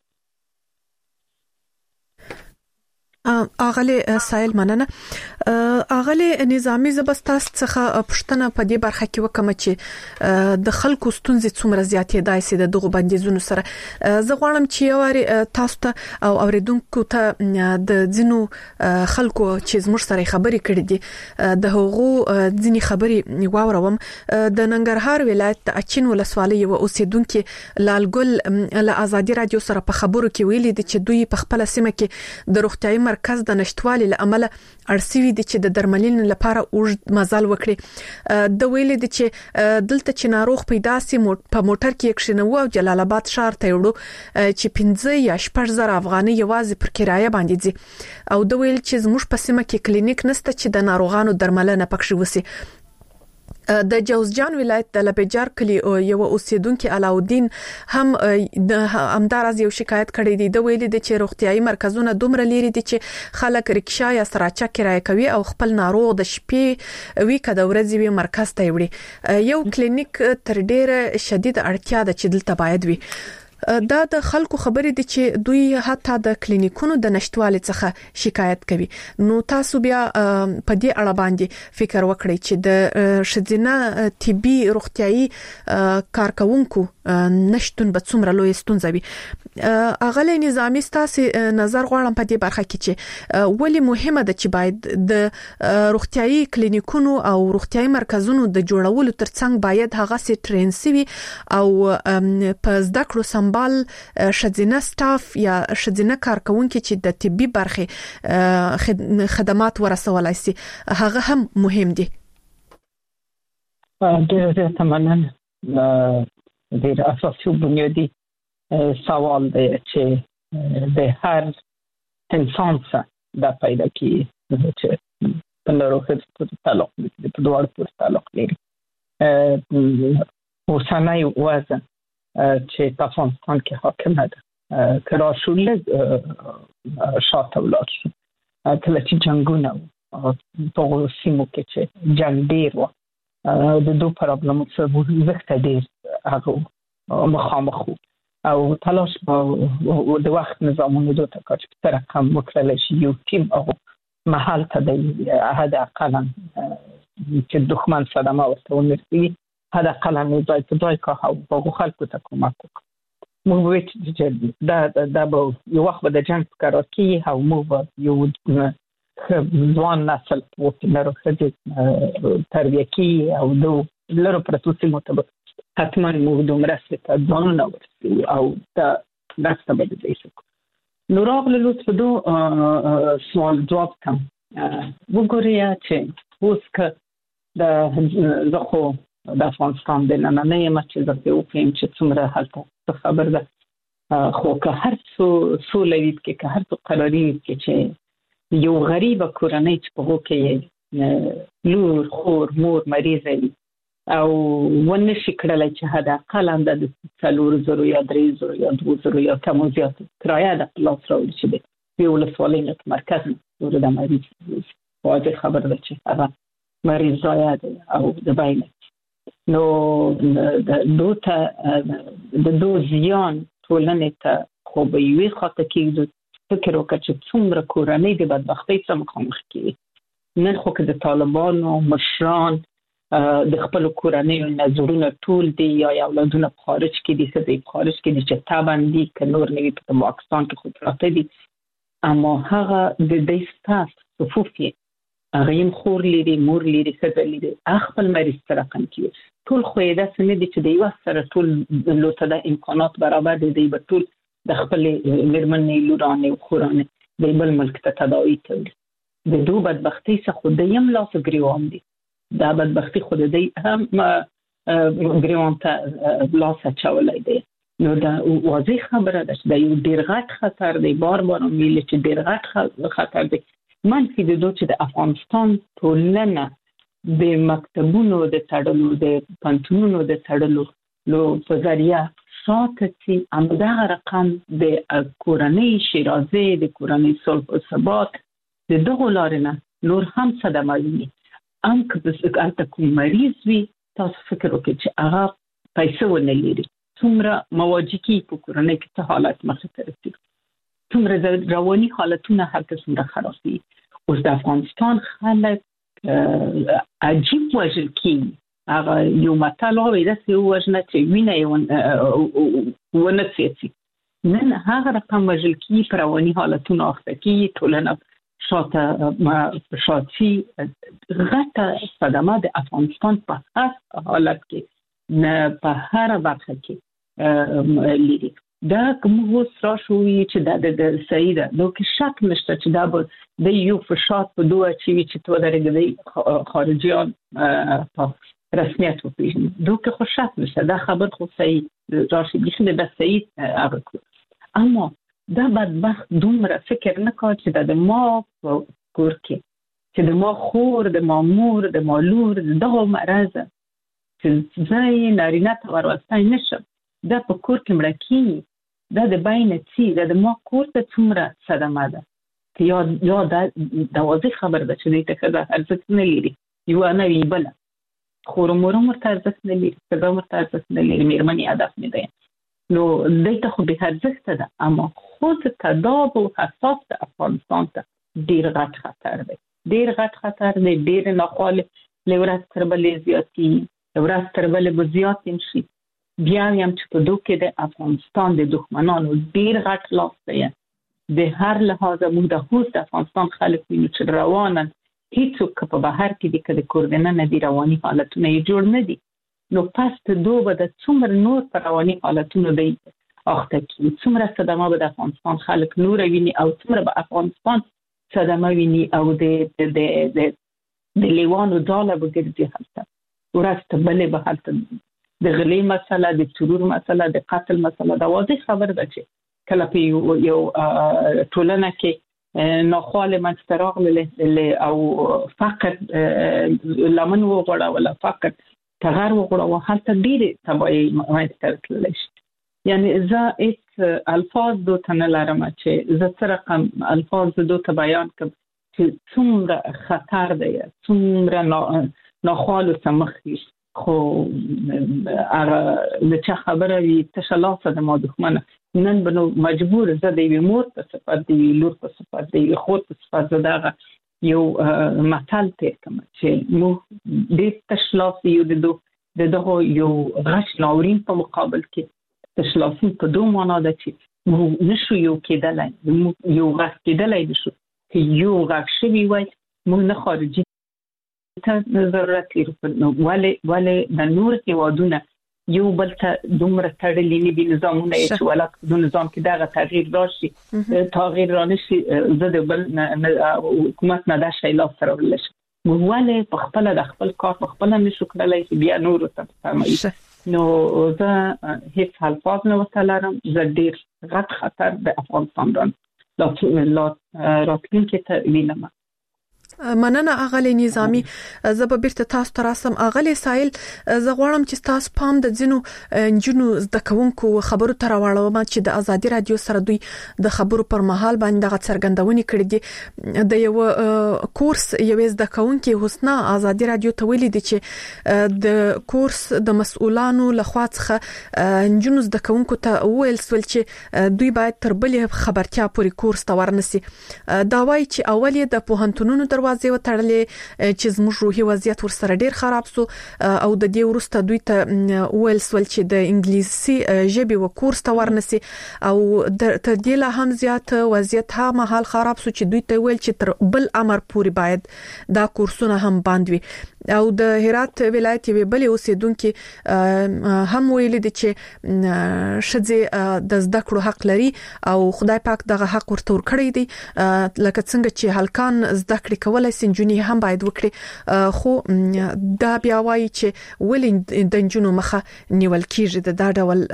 اغله سایل مننه اغله نظامی زبستاس څخه پښتنه په دې برخه کې وکم چې د خلکو ستونزې څومره زیاتې دای سي د دغه بندیزونو سره زه غواړم چې یواري تاسو ته او اوریدونکو ته د ځینو خلکو چې زموږ سره خبرې کړې دي د هغو ځینی خبرې واوروم د ننګرهار ولایت د اچین ولسوالۍ یو اوسیدونکو لالګل له ازادي رادیو سره په خبرو کې ویلي دي چې دوی په خپل سیمه کې د روغتیايي مرکز د نشټوالي لامل ارسوي دي چې د درملین لپاره اوږد مزل وکړي د ویلې دي چې دلته چې ناروغ پیدا سي په موټر کې کښینو او جلال آباد ښار ته وړو چې پنځه یا شپږ زره افغاني یوازې پر کرایه باندې دي او د ویل چې زموږ په سیمه کې کلینیک نشته چې د ناروغانو درملنه پکښ وسی د جوزجان ولایت د لبجار کلی یو اوسیدونکو علاودین هم د امدارز یو شکایت کړی دی د ویلي د چې روغتيایي مرکزونه دومره لري دي چې خلک رکشا یا سراچا کرایه کوي او خپل ناروغ د شپې وی کده ورځې وی مرکز ته وړي یو کلینیک تر ډیره شدید اړتیا ده چې دلته باید وي دا د خلکو خبرې دي چې دوی حتی د کلینیکونو د نشټوالي څخه شکایت کوي نو تاسو بیا په دې اړه باندې فکر وکړئ چې د شذینه طبي روغتيایي کارکونکو نشټون به څومره لوی ستونزه وي اغله نظامی ستاسو نظر غواړم په دې برخه کې چې ولی مهمه ده چې باید د روغتيایي کلینیکونو او روغتيایي مرکزونو د جوړولو ترڅنګ باید هغه سي ټرین سي او په زده کړو سم بال شذینه سټاف یا شذینه کارکونکو چې د طبي برخه خدمات ورسولای شي هغه هم مهم دي ډېر ډېر تمنن ډېر اساسي بنیادی سوال دی چې د هر انسان سره دا پیدا کیږي چې په لروخه په تعلق لري په دوه پورې تعلق لري اوسنۍ وزن چې په افغانستان کې حاکم ده کله شول شاته ولاړ شو کله چې جنگونه په سیمو کې چې جنگ ډیر و د دوه پرابلم سره وخت ډیر هغه مخامخ او تلاش د وخت نظامونو د تکاچ تر کم وکړل شي یو ټیم او محل ته د احد اقلا چې دښمن صدمه ورته ونرسي هذا قلم يضايق ضايقه او خلکو ته کومک وکړي موږ چې دا دا به یو وخت د جنگ کار کوي او موږ یو ځوان نسل وکړو چې تربیه کوي او دو لرو پرتوسی مطابق حتما موږ دومره ست ځانونه ورسو او دا داسته به دې شو. نو راغله لطف دو سوال جواب کوم وګورئ چې اوس که د زخو د افغانستان د نننۍ مچې زه په وپیم چې څومره هلته خبر ده خو که هر څو سوله وي کې که هر څو قراري وي کې چې یو غریبه کورنۍ چې په هغو کې لور خور مور مریضه وي او ونه شي کړلی چې حداقل هم د څلور زرو یا درې زرو یا دوه زرو یا کم و زیات کرایه د په لاس راوړي چې د یو ولسوالۍ نه په مرکز نه ور د مریض واضح خبر ده چې هغه مریض ضایع دی او د بینه نو د دو ته د دو زیان ټولنې ته خو به یوې خواته کېږدو فکر وکړه چې څومره کورنۍ د بدبختۍ سره مخامخ کېږي نن خو که د طالبانو مشران د خپل کورنۍ نظرونه ټول دي یا اولادونه په خارج کې دي څه په خارج کې دي چې تابع دي که نور نه وي په پاکستان کې خو پراته دي اما هغه د دې ستاف صفوف یې هغه یې خور لري مور لري څه لري خپل مریض سره رقم کوي ټول خو یې داسې نه دي چې د یو سره ټول لوته د امکانات برابر دي دی به ټول د خپل مېرمنې لورانې او خورانې د بل ملک ته تداوي کوي د دوه بدبختۍ څخه خو د یم لاس ګریوان دي دا بدبختی خود دی هم ګریوان ته لاس اچولی دی نو دا واضح خبره ده چې دا یو ډېر غټ خطر دی بار بار ویل چې ډېر غټ خطر دی منفي د دوه چې د افغانستان ټولنه د مکتبونو د تړلو د پنټونونو د تړلو لو په ذریعہ شاته چې همدغه رقم د کورنۍ شیرازه د کورنۍ صلح او ثبات د دغو لارې نه نور هم صدمه ویني ام که بس البته کوم مریض وي تاسو فکر وکړئ چې هغه پیسې ونه لري څومره مواجهکي په کورنۍ کې څه حالت مخې ته رسېږي څومره رواني حالتونه هلته څومره خراب دي اوس د افغانستان خلک عجیب وژل کېږي هغه یو متل وایي داسې ووژنه چې وینه یې ونه څېڅي نن هغه رقم وژل کېږي په رواني حالتونو اخته کېږي ټولنه شاته شاتی غټه صدمه د افغانستان په هر حالت کې نه په هر برخه کې لري دا کوم اوس راشوي چې د سیده نو کې شک نشته چې دا به د یو فشار په دوه چې چې تو درګدي خارجيان په رسمیت وپیژني دوه کې خو شک نشته دا خبر خو صحیح راشي بيخي د صحیح هغه اما دا بدبخت دومره فکر نه کړ چې د ما په کور کې چې د ما خور د ما مور د ما لور دغه مرز چې زه نارینه ته ورولسای نشم دا په کور کې مړه کېږي دا د بینه چې دا د ما کور ته څومره صدمه ده چې یا یا دا د واضح خبر ده چې دې ته ښځه ارزښت نه لري یوه نه وي بله خور و مور هم ورته ارزښت نه لري ښځه هم ورته ارزښت نه لري مېرمنې هدف نه دی نو دې ته خو بې ارزښته ده اما خود تداب و حساس د افغانستان ته ډېر غټ خطر دی ډېر غټ خطر دی ډېر ناخوالې له ورځ تر بلې زیاتېږي ورځ تر بلې به زیات هم شي بیا هم چې په دو کې د افغانستان د دښمنانو ډېر غټ لاس دی د هر لحاظه موږ د خوست د افغانستان خلک وینو چې روانن هیڅوک په بهر کې د کده کور دننه دي رواني حالتونه یې جوړ نه دي نو پس ته دو به د څومره نور پر رواني حالتونو دی اخته کېږي څومره صدمه به د افغانستان خلک نور ویني او څومره به افغانستان صدمه ویني او د د د د لیوانو ډاله به ګرځي هلته ورځ ته بلې به هلته د غلې مسله د ترور مسله د قتل مسله دا واضح خبر ده چې کله په یو یو ټولنه کې ناخواله منځته راغله او فقط لمن وغوړه ولا فقط تغیر وغوړه هلته ډېرې تباهي منځته راتللی شي یعنی زه هېڅ الفاظ دو ته نه لرم چې زه څه رقم الفاظ دو ته بیان کړم چې څومره خطر دی څومره ناخوالو ته مخ وي خو هغه د چا خبره وي تشه لاسه د ما دښمنه نن به نو مجبور زه د یوې مور په صفت د یوې لور په صفت د یوې خور په صفت زه دغه یو متل تیر کړم چې موږ ډېر تش لاس یو د دغه یو غش ناورین په مقابل کې تشلاسي په دوه معنا ده چې موږ نشو یو کېدلای، موږ یو غږ کېدلای نشو. یو غږ شوی وای موږ نه خارجي ته ضرورت لرو. ولی ولی د نور هیوادونه یو بل ته دومره تړلي نه دي نظامونه چې ولا د نظام کې دغه تغییر راشي تغییر رانشي زه د بل حکومت نه د شی لاس سره ولش موږ ولی په خپل د خپل کار په خپل نشو کړلای چې بیا نور ته فرمایي. نو زه هیڅ الفاظ نه وتلرم. زه ډیر غټ خطر د افغانستان راتلونکي ته وینم. مننه اغلی نظامی. زه به بیرته تاسو ته راسم. اغلی سایل زه غواړم چې تاسو پام د ځینو انجونو زده کوونکو خبرو ته راوړم چې د ازادي رادیو سره دوی د خبرو پر مهال باندې غا څرګندونې کړې دي. د یو کورس یو زده کوونکي حسنا ازادي رادیو ته ویلي دي چې د کورس د مسؤلانو لخوا څخه انجونو زده کوونکو ته ویل سول چې دوی باید تر بلې خبرتیا پورې کورس ته ورنسي. دا وایي چې اول یې د پوهنتونونو دروازې وتړلې چې زموږ روحي وضعیت ورسره ډیر خراب سو او د دې ورسته دوی ته ویل سول چې د انګلیسي ژبې و کورس ته ورنسي او تر دې لا هم زیات وضعیت ها مهال خراب سو چې دوی ته ویل چې تر بل امر پورې باید دا کورسونه هم بند وي. او د هرات ولایت یو بل اوسیدونکو هم ویل دي چې شذې د زده کړو حق لري او خدای پاک دغه حق ورته ورکړی دی لکه څنګه چې هلکان زده کړې کولای سي نجونې هم باید وکړي. خو دا بیا وایي چې ولې د نجونو مخه نیول کیږي د دا ډول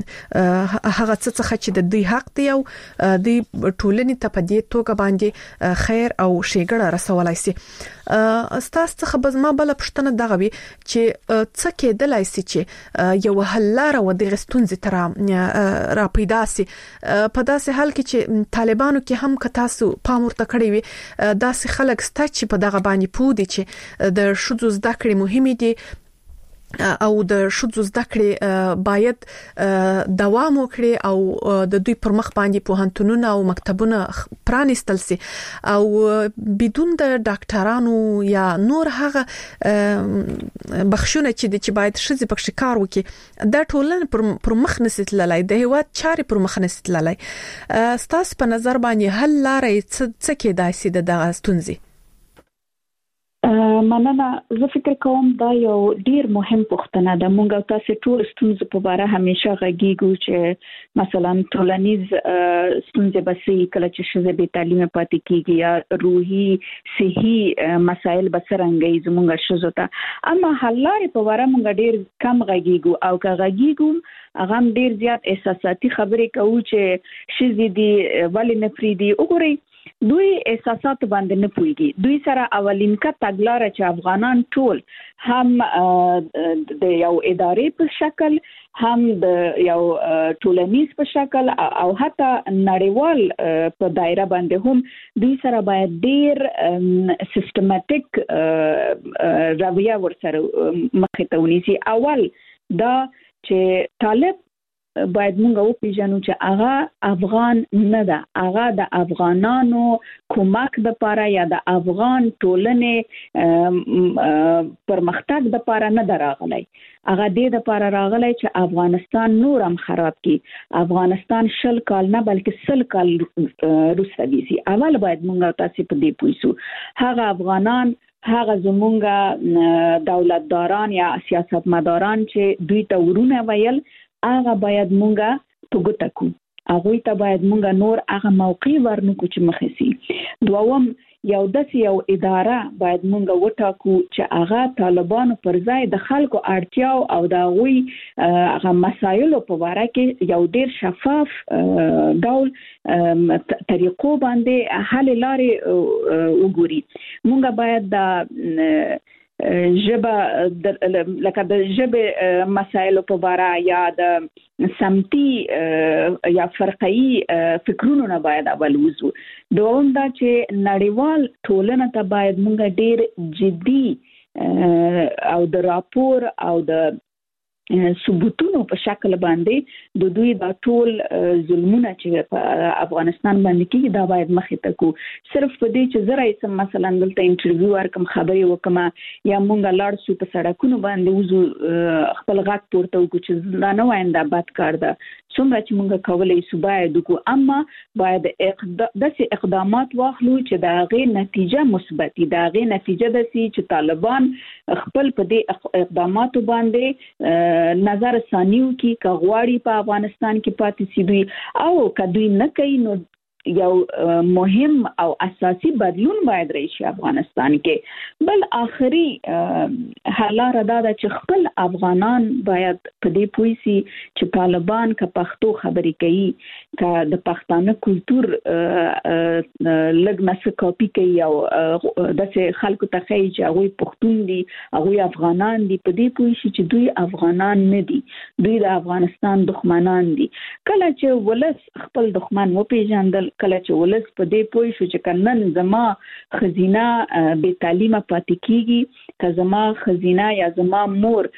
هغه څه څخه چې د دوی حق دی او د ټولنې ته په دې توګه باندې خیر او ښېګړه رسولای سي. استاد څخه بزما بل پښتنه دغه وی چې څه کېدلای سي چې یو حل لاره و د غستونځ تر را پیدا سي په داسې حال کې چې طالبانو کې هم کتاسو پام ورته کړی وي داسې خلک ست چې په دغه باندې پودي چې د شذو زده کړې مهمه دي او د شذو زده کړې باید دوام وکړي او د دوی پر مخ باندې پوهنتونونه او مکتبونه پرانیستل سي او بدون د ډاکټرانو یا نور هغه بخښونه چې د چې باید شذې پکې کار وکړي دا ټولنه پر مخ نسیتلای د هیواد چاري پر مخ نسیتلای. ستاسو په نظر باندې حل لارې څه کېدای سي د دغه ستونزې؟ مننه. زه فکر کوم دا یو ډیر مهم پوښتنه ده. موږ تاسو ټول ستونزې په اړه همیشه غږیږو چې مثلا ټولنیز ستونزې بسې کله چې شذې به تعلیم پاتې کیږي یا روحي صحي مسایل بسرنګي زموږ شذو ته. اما حل لارې په اړه موږ ډیر کم غږیږو او که غږیږو هغه ډیر زیات احساساتي خبرې کوي چې شذې دي ولې نه فریدي. وګورئ دوی احساسات باندې نه پويږي. دوی سره اولین کا تګلاره چې افغانان ټول هم د یو ادارې په شکل هم د یو ټولنیز په شکل او حتی نړیوال په دایره باندې هم دوی سره باید ډیر سیستماتیک رویه ورسره مخې ته ونیسي. اول دا چې طالب باید موږ وپیژنو چې هغه افغان نه ده، هغه د افغانانو کومک د پاره یا د افغان ټولنې پرمختګ د پاره نه دراغلی. هغه دې د پاره راغلی چې افغانستان نور هم خراب کی. افغانستان شل کال نه بلکې سل کال روسته دي. اول باید موږ تاسو په دې پوښتو هغه افغانان هغه زمونږ دولتداران یا سیاستمداران چې دوی ته ورونه ویل هغه باید مونږه په ګوته کو. هغه ته باید مونږه نور هغه موقع ورنکو چې مخې سي. دوم یو داسې یو اداره باید مونږ وټاکو چې هغه طالبانو پر ځای د خلکو اړتیاو او د غوي هغه مسایلو په اړه کې یو ډیر شفاف ډول طریقو باندې حل لارې وګوري. مونږ باید د ژبه لکه د ژبه مسایلو په اړه یا د سمتي یا فرقي فکرونو نه باید اول وځو. دوم دا چې نړیوال ټولنه ته باید موږ ډیر جدي او د راپور او د ثبوتونو په شکل باندې د دوی د ټول ظلمونه چې په افغانستان باندې کیږي دا باید مخې ته کو. صرف په دې چې زره یې مثلا دلته انټرویو ورکم خبرې وکم یا مونږ لاړ شو په سړکونو باندې وزو خپل غږ پورته وکړو چې دا نه واینده بد کار ده څومره چې مونږ کولای شو باید وکړو، اما باید داسې اقدامات واخلو چې د هغې نتیجه مثبت وي. د هغې نتیجه داسې چې طالبان خپل په دې اقداماتو باندې نظر ثانیو کې کغواړي په افغانستان کې پاتې سي دوی او کدوې نه کوي نو یو مهم او اساسي بدلون باید راشي افغانستان کې. بل آخري حل را ده چې خپل افغانان باید په دې پوه شي چې طالبان که پښتو خبرې کوي که د پښتانه کلچر لږ نس کاپی کوي او داسې خلکو ته ښایي چې هغوی پښتون دي هغوی افغانان دي، په دې پوه شي چې دوی افغانان نه دي، دوی د افغانستان دښمنان دي. کله چې ولس خپل دښمن وپېژندل، کله چې ولس په دې پوه شو چې کنن زما خزینه بې تعلیمه پاتې کیږي، که زما خزینه یا زما مور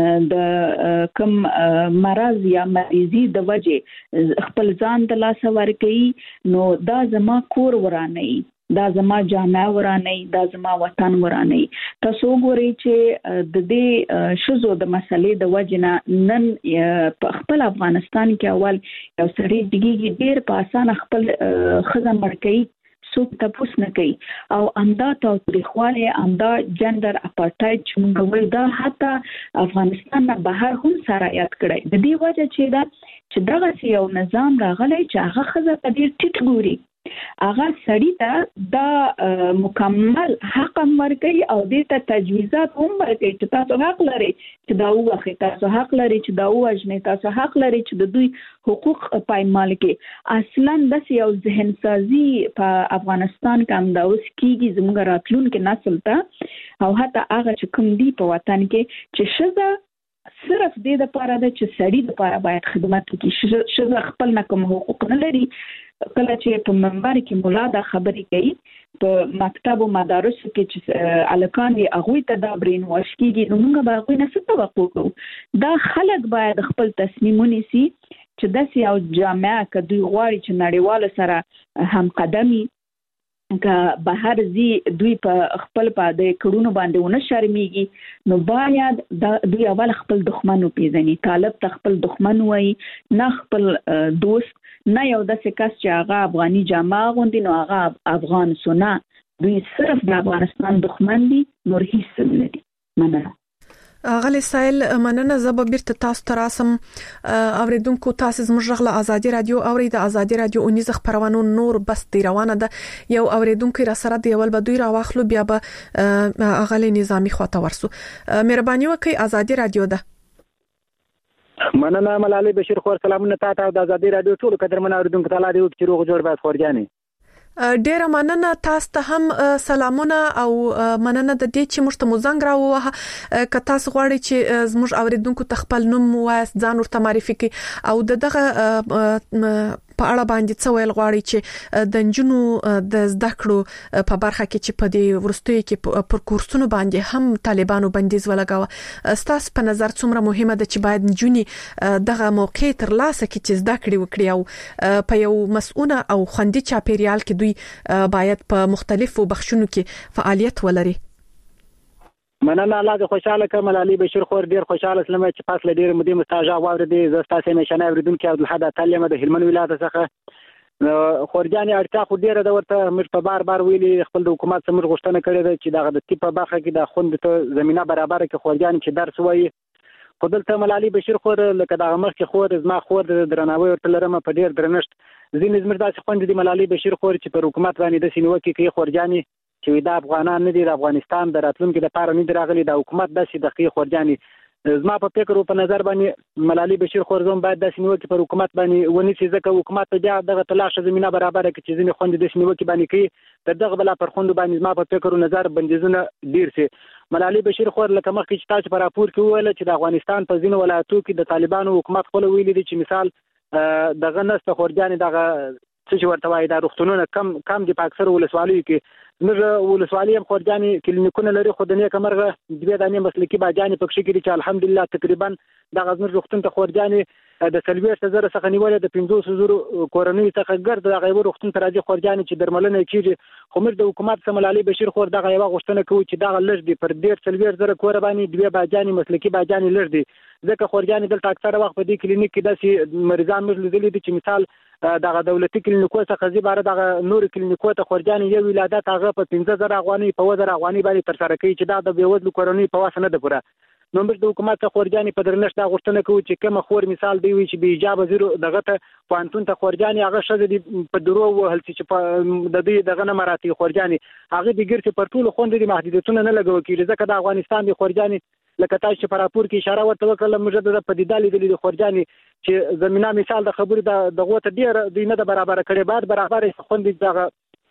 د کم مرض یا مریضي د وجې خپل ځان د لاسه ورکوي نو دا زما کور ورانوي، دا زما جامعه ورانوي، دا زما وطن ورانوي. تاسو وګورئ چې د دې شذو د مسلې د وجې نه نن په خپل افغانستان کې اول یو سړی دیږي ډېر په اسانه خپل ښځه مړ کوي، څوک تپوس نه کوي او همدا تاوتریخوالی، همدا جنډر اپارټایډ چې موږ وایو دا حتی افغانستان نه بهر هم سرایت کړی. د دې وجه چې دا چې دغسې یو نظام راغلی چې هغه ښځه ته ډېر ټیټ ګوري، هغه سړي ته دا مکمل حق هم ورکوي او دې ته تجویزات هم ورکوي چې تاسو حق لرئ چې دا ووخئ، تاسو حق لرئ چې دا ووژنئ، تاسو حق لرئ چې د دوی حقوق پایمال کړئ. اصلا داسې یو ذهن سازي په افغانستان کې همدا اوس کېږي زموږ راتلونکي نسل ته او حتی هغه چې کوم دي په وطن کې چې ښځه صرف دې دپاره ده چې سړي دپاره باید خدمت وکړي. ښځه خپل نه کوم حقوق نه لري. کله چې په منبر کې مولا دا خبرې کوي په مکتب او مدارسو کې چې الکان دي هغوی ته دا برین واش کېږي نو موږ به هغوی نه څه توقع کوو؟ دا خلک باید خپل تصمیم ونیسي چې داسې یو جامعه که دوی غواړي چې نړیوالو سره همقدمي که بهر زی دوی په خپل په د کړونو باندې ونه شرمېږي نو باید دوی اول خپل دښمن وپېژني. طالب ته خپل دښمن وایي نه خپل دوست، نه یو داسې کس چې هغه افغاني جامه اغوندي نو هغه افغان سو، نه دوی صرف د افغانستان دښمن دي، نور هیڅ نه دي. مننه. غلی سایل مننه. زه به بیرته تاسو ته راسم. اوریدونکو تاسو زموږ غږ له ازادي رادیو اوري د ازادي رادیو اونیز خبرونو نور بس دی روانه ده. یو اوریدونکو را سره دی ول به دوی را واخلو بیا به غلی نظامی خواته ورسو. مهرباني وکړئ ازادي رادیو ده. مننه ملالۍ بشیر خور سلامونه تاسو د ازادي رادیو ټول قدرمن اوریدونکو ته لاله چې روغ جوړ باید خورجانې. ډیره مننه تاسو ته هم سلامونه او مننه د دې چې موږ ته مزنګ راووه. که تاسو غواړئ چې زموږ اوریدونکو ته خپل نوم وایاست، ځان ورته معرفي کړئ او دغه په اړه باندې څه ویل غواړي چې د نجونو د زده کړو په برخه کې چې په دې ورستیو کې پر کورسونو باندې هم طالبانو بندیز ولګاوه. ستاسو په نظر څومره مهمه ده چې باید نجونې دغه موقع تر لاسه کې چې زده کړې وکړي او په یو مسؤونه او خوندي چاپیریال کې دوی باید په مختلفو بخشونو کې فعالیت ولري؟ مننه. الله دې خوشاله کړه ملالۍ بشیر خور. ډېر خوشاله سلم چې پاس له ډېرې مودې مستاجا واورېدې. زه ستاسې همیشنی اورېدونکی عبدالحد اتل یم د هلمند ولایت څخه. خورجانې اړتیا خو ډېره ده ورته. موږ په بار بار ویلي خپل د حکومت څخه موږ غوښتنه کړې ده چې دغه د طب په برخه کې د خوندو ته زمینه برابره کړي خورجانې چې درس ووایي. خو دلته ملالۍ بشیر خور لکه دغه مخکې خور زما خور د درناوی ورته لرم په ډېر درنښت. ځینې زموږ داسې خویندې دي ملالۍ بشیر خور چې پر حکومت باندې داسې نیوکې کوي خورجانې چې دا افغانان نه دي، د افغانستان د راتلونکي لپاره نه دي راغلي، دا حکومت داسې د کوي خورجانې. زما په فکر او په نظر باندې ملالۍ بشیر خور زوم باید داسې نیوکې پر حکومت باندې ونیسي، ځکه حکومت ته بیا دغه تلاښه زمینه برابره کړي چې ځینې خویندې داسې نیوکې باندې کوي تر دغه بلا پر خویندو باندې زما په فکر او نظر بندیزونه ډېر سي. ملالۍ بشیر خور لکه مخکې چې تاسو په راپور کې وویل چې د افغانستان په ځینو ولایتو کې د طالبانو حکومت خپل ویلي دي چې مثال دغه نسته خورجانې دغه څه چې ورته وایي دا روغتونونه کم کم دي په اکثر ولسوالیو کې موږ ولسوالي هم خورجانې کلینیکونه لري خو د نیکه مرغه دوې دانې مسلکي باجانې پکښې کړي چې الحمدلله تقریبا دغه زموږ روغتون ته خورجانې د څلوېښت زره څخه نیولې د پنځوس زرو کورنیو څخه ګرد دغه یوه روغتون ته راځي خورجانې چې درملنه یې کېږي خو موږ د حکومت څخه ملالۍ بشیر خور دغه یوه غوښتنه کوو چې دغه لږ دي پر ډېر څلوېښت زره کوره باندې دوې باجانې مسلکي باجانې لږ دي ځکه خورجانې دلته اکثره وخت په دې کلینیک کې داسې مریضان موږ لیدلي دي چې مثال دغه دولتي کلینیکو څخه زی باره دغه نور کلینیکو ته خورجانې یو ولادت هغه په پنځه زره افغانۍ په اووه زره افغانۍ باندې ترسره کوي چې دا د بېوزلو کورنیو په وس نه ده پوره. نو موږ د حکومت څخه خورجانې په درنښت دا غوښتنه کوو چې کومه خور مثال دی وي چې بې حجابه زیرو دغه ته پوهنتون ته خورجانې هغه ښځه دي په درو ووهل شي چې په د دوی دغه نه مراتې خورجانې هغه د ګرځې پر ټولو خوندې دي محدودیتونه نه لګول کېږي ځکه د افغانستان د خورجانې لکه تاسو چې په راپور کې اشاره ورته وکړله موږ د پدیده لیدلې د خورجانې چې زمینه مثال د خبرې د دغو ته ډېره دوی نه ده برابره کړې باید برابره خوندې دغه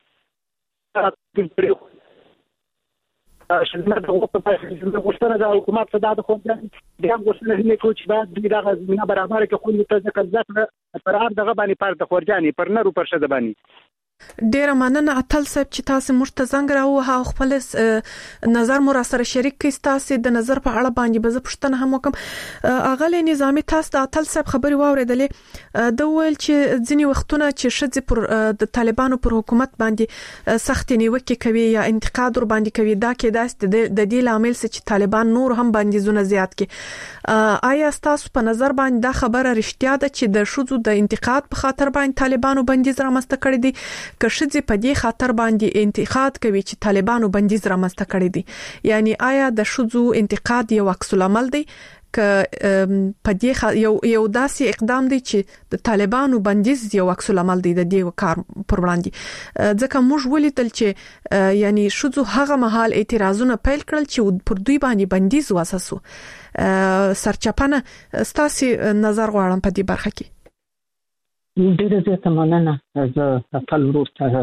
شنه د وخت په د غوښتنه د حکومت څخه د خورجانې د هم غوښتنه نه کوي چې باید دوی دغه زمینه برابره کړي خوندې ته ځکه زده پر هر دغه باندې پر د خورجانې پر نر او پر ښځه باندې. ډیره مننه اتل صاحب چې تاسو موږ ته زنګ راووهه او خپل نظر مو را سره شریک کړئ. تاسو د نظر په اړه باندې به زه پوښتنه هم وکم. اغلی نظامي تاسو د اتل صاحب خبرې واورېدلې د ویل چې ځینې وختونه چې ښځې پر د طالبانو پر حکومت باندې سخت نیوکې کوي یا انتقاد ور باندې کوي دا کې داسې د دې لامل چې طالبان نور هم باندې زونه زیات کړي. آیا تاسو په نظر باندې دا خبره رښتیا ده چې د ښځو د انتقاد په خاطر باندې طالبانو بندیز رامنځته کړی دی که ښځې په دې خاطر باندې انتقاد کوي چې طالبانو بندیز رامنځته کړی دی؟ یعنی آیا د ښځو انتقاد یو عکس العمل دی که په دې یو یو داسې اقدام دی چې د طالبانو بندیز یو عکس العمل دی د دې کار پر وړاندې؟ ځکه موږ ولیدل چې یعنی ښځو هغه مهال اعتراضونه پیل کړل چې پر دوی باندې بندیز واساسو. سرچپنه ستاسو نظر غواړم په دې برخه کې. ډیره زیاته مننه. زه خپل ورور ته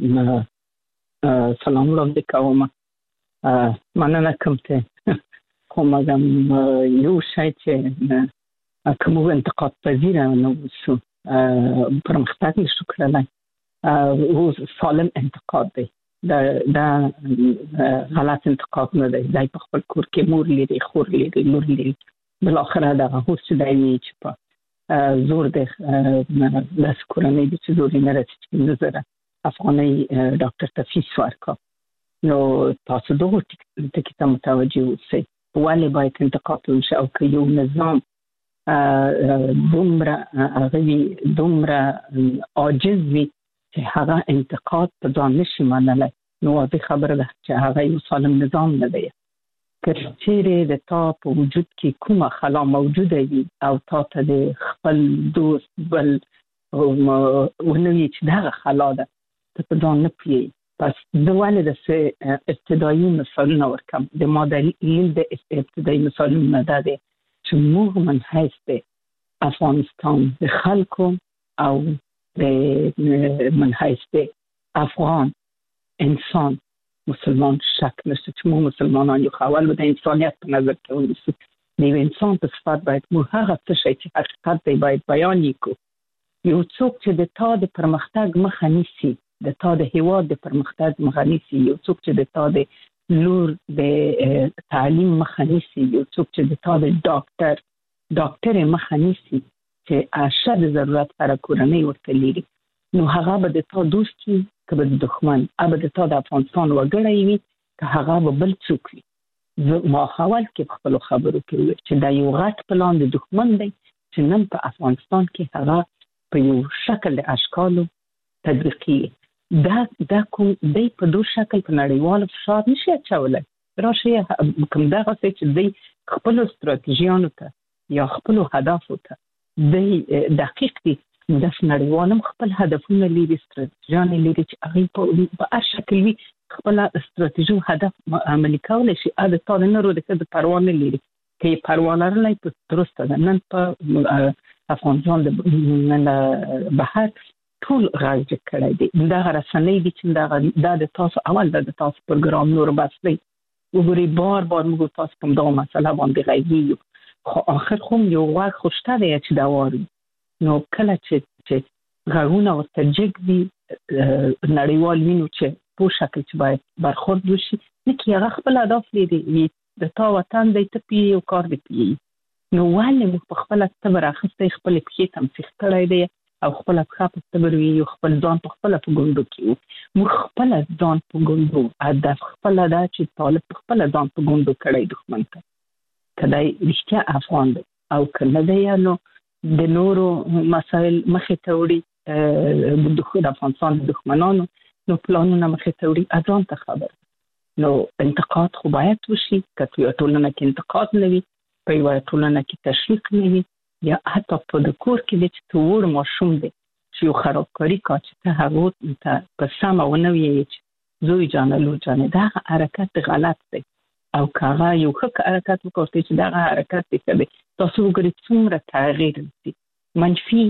سلام وړاندې کوم. مننه کوم ته کوم هم یو شی چې کوم انتقاد پذیره نه اوسو پرمختګ نشو کړلی او سالم انتقاد دی. دا دا غلط انتقاد نه دی. دا په خپل کور کې مور لري خور لري لور لري بل اخره دا هوڅ دی چې په زور د لاس کورنۍ د چې زور نه راځي چې پنځه زره افغانۍ ډاکټر ته فیس ورکړه. نو تاسو دغه ټکي ته متوجه اوسئ ولې باید انتقاد وشي او که یو نظام دومره هغه دومره عاجز وي چې هغه انتقاد په ځان نشي منلی نو واضح خبره ده چې هغه یو سالم نظام نه دی. که چیرې د تا په وجود کې کومه خلا موجوده وي او تا ته د خپل دوست بل ونوي چې دغه خلا ده ته په ځان نه پوهېږي. پس زه ولې داسې ابتدایي مثالونه ورکړم. د ما دلیل د ابتدایي مثالونه دا دی چې موږ من حیث د افغانستان د خلکو او د من حیث د افغان انسان مسلمان شک نشته چې موږ مسلمانان یو اول به د انسانیت په نظر کې ونیسو. د یو انسان په صفت باید موږ هغه څه شی چې حقیقت دی باید بیان یې کړو. یو څوک چې د تا د پرمختګ مخه نیسي د تا د هیواد د پرمختګ مخه نیسي یو څوک چې د تا د لور د تعلیم مخه نیسي یو څوک چې د تا د ډاکټر ډاکټر مخه نیسي چې اشد ضرورت پر کورنۍ ورته لري نو هغه به د تا دوست وي که به د دښمن هغه د تا د افغانستان وګړی وي که هغه به بل څوک وي. ما اول کې په خپلو خبرو کې وویل چې دا یو غټ پلان د دښمن دی چې نن په افغانستان کې هغه په یو شکل د اشکالو تطبیقي دا دا کوم دی په دو شکل په نړیوال فشار نشي اچولی. راشي کوم دغه څه چې دی خپلو ستراتیژیانو ته یا خپلو هدفو ته دی دقیق دي د نړیوال هم خپل هدفونه لري ستراتیژیان لري چې هغه په هر شکل وي خپل استراتیژي هدف عملي کولای شي. اده تا نه ورو د پروا نه لري کې پروا لرلای په درسته ده. نن په افغانستان د بهر ټول غږ کړی دی. دا رسنۍ دي چې دا د تاسو اول د تاسو پروګرام نور بسلی وګوري بار بار موږ تاسو په دغه مسله باندې غږیږو خو اخر خو یو وخت خوشته دی چې دا واري نو کله چې چې غاغونه ورته جګ دي نړیوال وینو چې په شکل چې باید برخورد وشي نه کې هغه خپل اهداف لري د تا وطن دی ته پی او کار دی پی نو ولې موږ په خپل صبر اخستې خپل پښې تمسیح کړی دی او خپل ښه په صبر وي او خپل ځان په خپل په ګوندو کې موږ خپل ځان په ګوندو هدف خپل دا چې طالب خپل ځان په ګوندو کړی دښمن ته کدی رښتیا افغان دی او کله دی نو د نورو مسایل مخې ته وړي د افغانستان د دښمنانو نو پلانونه مخې ته وړي اذان ته خبر نو انتقاد خو باید وشي که په ټولنه کې انتقاد نه وي په یوه ټولنه کې تشویق نه وي یا حتی په د کور کې د چې وړ ماشوم دی چې یو خرابکاري کا چې ته هغه ته په سمه ونه ویې چې زوی جانه لور جانه دا حرکت غلط دی او که هغه یو ښه حرکت وکړي چې دغه حرکت دی ښه دی تاسو وګورئ څومره تغییر دی منفي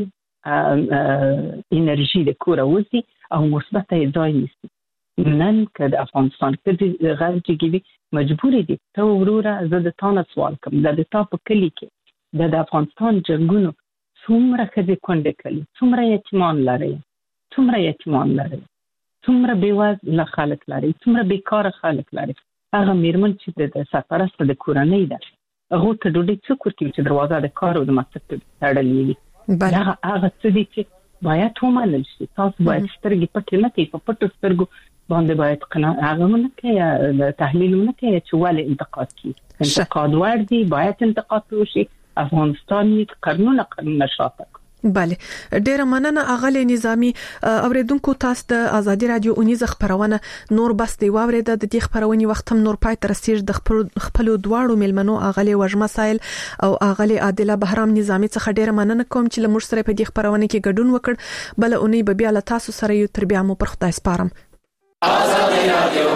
انرژي د کوره وځي او مثبت یې ځای نیسي نن که د افغانستان ښځې غږ جګوي مجبورې دي ته وروره زه د تا نه سوال کوم دا د تا په کلي کې دا د افغانستان جنګونو څومره ښځې کونډې کړي څومره یتیمان لري څومره یتیمان لري څومره بېوزله خلک لري څومره بیکاره خلک لري هغه میرمن چې د سرپرسته د کورنۍ ده هغو ته ډوډۍ څوک ورکوي چې دروازه د کار او د مکتب تړلې وي هغه هغه څه دي چې باید ومنل شي تاسو باید سترګې پټې نه کړئ په پټو سترګو باندې باید قناعت هغه ونه کوي تحلیل ونه کوي چې ولې انتقاد کوي انتقاد ور دي باید انتقاد وشي افغانستان یې قرنونه قرنونه شاته بله ډیره مننه اغلی نظامی اوریدونکو تاسو د ازادي رادیو اونیزه خبرونه نور بس دی واورید د دې خبرونې وخت هم نور پای تر سیر د خپل دواړو ملمنو اغلی وجمه سایل او اغلی عادله بهرام نظامی څخه ډیره مننه کوم چې لمر سره په دې خبرونه کې ګډون وکړ بل اونۍ به بیا له تاسو سره یو تر بیا مو پر خدای سپارم ازادي رادیو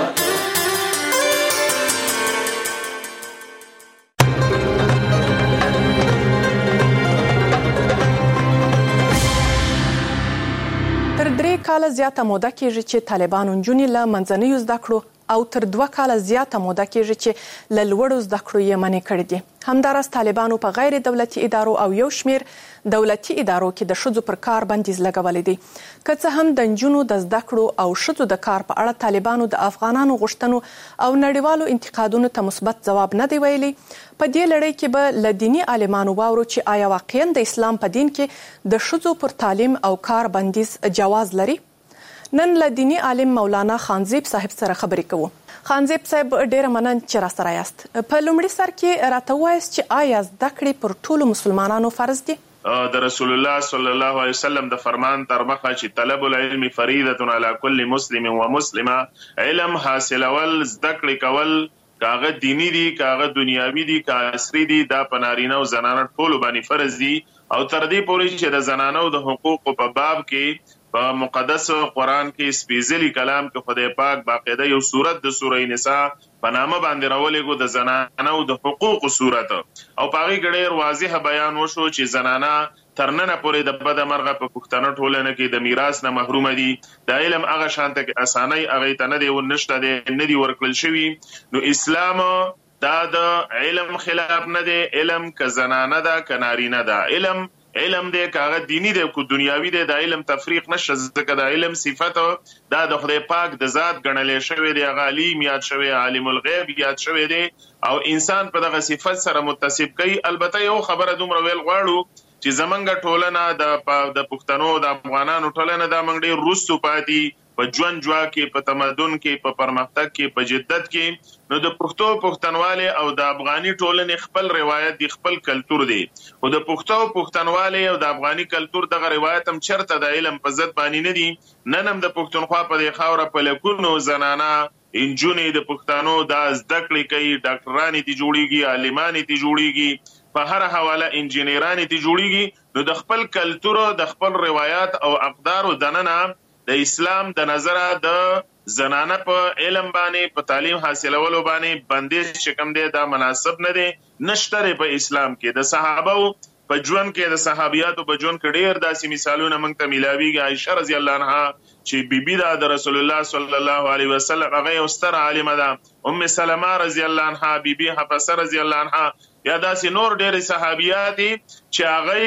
کال زیاته موده کېږي چې طالبانو نجونې له منځنیو زده کړو او تر دوه کال زیاته موده کېږي چې له لوړو زده کړو یې منې کړي دي همداراز طالبانو په غیر دولتي ادارو او یو شمیر دولتي ادارو کې د ښځو پر کار بندیز لګولې دي که څه هم د نجونو د زده کړو او ښځو د کار په اړه طالبانو د افغانانو غوښتنو او نړیوالو انتقادونو ته مثبت ځواب نه دی ویلي په دې لړۍ کې به له دیني عالمانو واورو چې آیا واقعا د اسلام په دین کې د ښځو پر تعلیم او کار بندیز جواز لري نن له دیني عالم مولانا خانزیب صاحب سره خبرې کوو خانزیب صاحب ډیره مننه چې را سره یاست په لومړي سر کې راته وایاست چې آیا زده کړې پر ټولو مسلمانانو فرض دي د رسول الله صلی الله علیه وسلم د فرمان تر مخه چې طلب العلم فریضه علی کل مسلم و مسلمه علم حاصلول زده کړې کول کاغه دینی دي کاغه دنیاوی دي کاغه عصری دي دا پنارینه او زنانه ټول باندې فرض دي او تر دې پورې چې د زنانو د حقوق په باب کې په مقدس قرآن کې سپیڅلی کلام کې خدای پاک باقاعده یو سورت د سورې نساء په نامه باندې راولېګو د زنانو د حقوق سورت او پاغي ګډیر واضح بیان وشو چې زنانه ترننه پورې د بد مرغه په پښتنو ټولنه کې د میراث نه محروم دي د علم هغه شانته کې اساني هغه ته نه دی ونشته دی نه دی ورکل شوی نو اسلام دا د علم خلاف نه دی علم ک زنانه دا کنارینه دا علم علم دې کاغه دینی دې کو دنیاوی دې د علم تفریق نشه ځکه د علم صفت دا د خدای پاک د ذات ګڼلې شوی دی غالیم یاد شوی عالم الغیب یاد شوی دی او انسان په دغه صفت سره متصف کوي البته یو خبره دومره ویل غواړو چې زمونږ ټولنه د د پښتنو د افغانانو ټولنه د منګ ډیر روستو پاتې په ژوند جوا کې په تمدن کې په پرمختګ کې په جدت کې نو د پښتو پښتنواله او د افغاني ټولنې خپل روایت دی خپل کلچر دی او د پښتو پښتنواله او د افغاني کلچر دغه روایت هم چرته د علم په ضد باندې نه دي نن هم د پښتونخوا په دې خاوره په لکونو زنانا انجونې د پښتنو د زده کړې کوي ډاکټرانی دي جوړیږي عالمانی دي جوړیږي په هر حواله انجینرانی دي جوړیږي نو د خپل کلچر د خپل روایت او اقدار او دننه د اسلام د نظره د زنانه په علم باندې په تعلیم حاصلولو باندې بندیز شکم دی دا مناسب نه دی نشته په اسلام کې د صحابه په ژوند کې د صحابياتو په ژوند کې ډېر داسې مثالونه موږ ته ملاويږي عائشه رضی الله عنها چې بیبي د رسول الله صلی الله علیه وسلم هغه یو ستر عالمه ده ام سلمہ رضی الله عنها بیبي حفصه رضی الله عنها یا داسې نور ډېر صحابيات چې هغه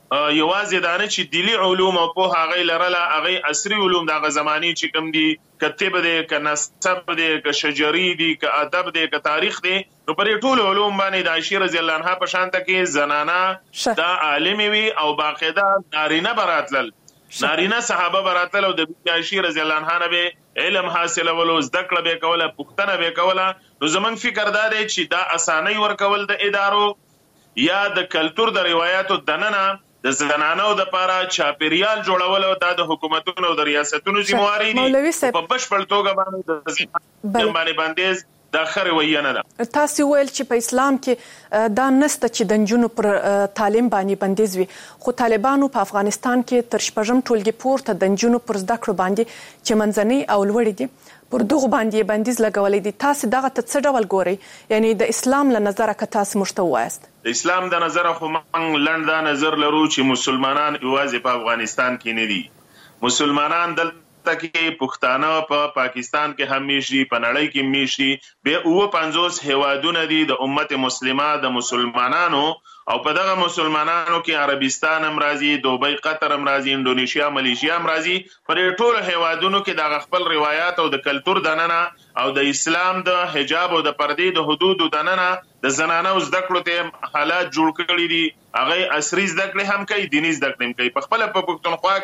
یوازې دا نه چې دلی علوم او په هغه لرله هغه عصري علوم د زماني چې کوم دي کتب دي ک نسب دي ک شجري دي ک ادب دي ک تاریخ دي نو پر ټول علوم باندې د عائشہ رضی الله عنها په شان ته کې زنانا دا عالم وي او باقاعده نارینه براتل نارینه صحابه براتل او د عائشہ رضی الله عنها به علم حاصل ولو ذکر به کوله پختنه به کوله نو زمنګ فکر دا دی چې دا اساني ورکول د ادارو یا د کلچر د روایتو دننه د زنانو د پاره چاپیریال جوړول او د حکومتونو او د ریاستونو ذمہواری دي په بشپړ توګه باندې باندې باندې د اخر وینه ده. تاسو ویل چې په اسلام کې دا نسته چې د نجونو پر تعلیم باندې بندیز وي خو طالبانو په افغانستان کې تر شپږم ټولګي پورته د نجونو پر زده کړو باندې چې منځنۍ او لوړې دي پر دغه باندې بندیز لګولې دي. تاسو دغه ته څه ډول ګورئ یعنی د اسلام له نظره که تاسو مشته وایست؟ د اسلام د نظر خو موږ لنډ دا نظر لرو چې مسلمانان یوازې په افغانستان کې نه دي. مسلمانان دلته کې پښتانه په پاکستان کې هم میشي په نړۍ کې میشي به او پنځوس هیوادونه دي د امت مسلمه د مسلمانانو او په دغه مسلمانانو کې عربستان هم راځي دوبۍ قطر هم راځي انډونیشیا ملیشیا هم راځي پر ټول هیوادونو کې د خپل روایت او د کلچر دننه او د اسلام د حجاب او د پردې د حدود دننه د زنانو زده کړو ته حالات جوړ کړی دي هغه عصري زده کړې هم کوي دیني زده کړې هم کوي. په خپل په پښتونخوا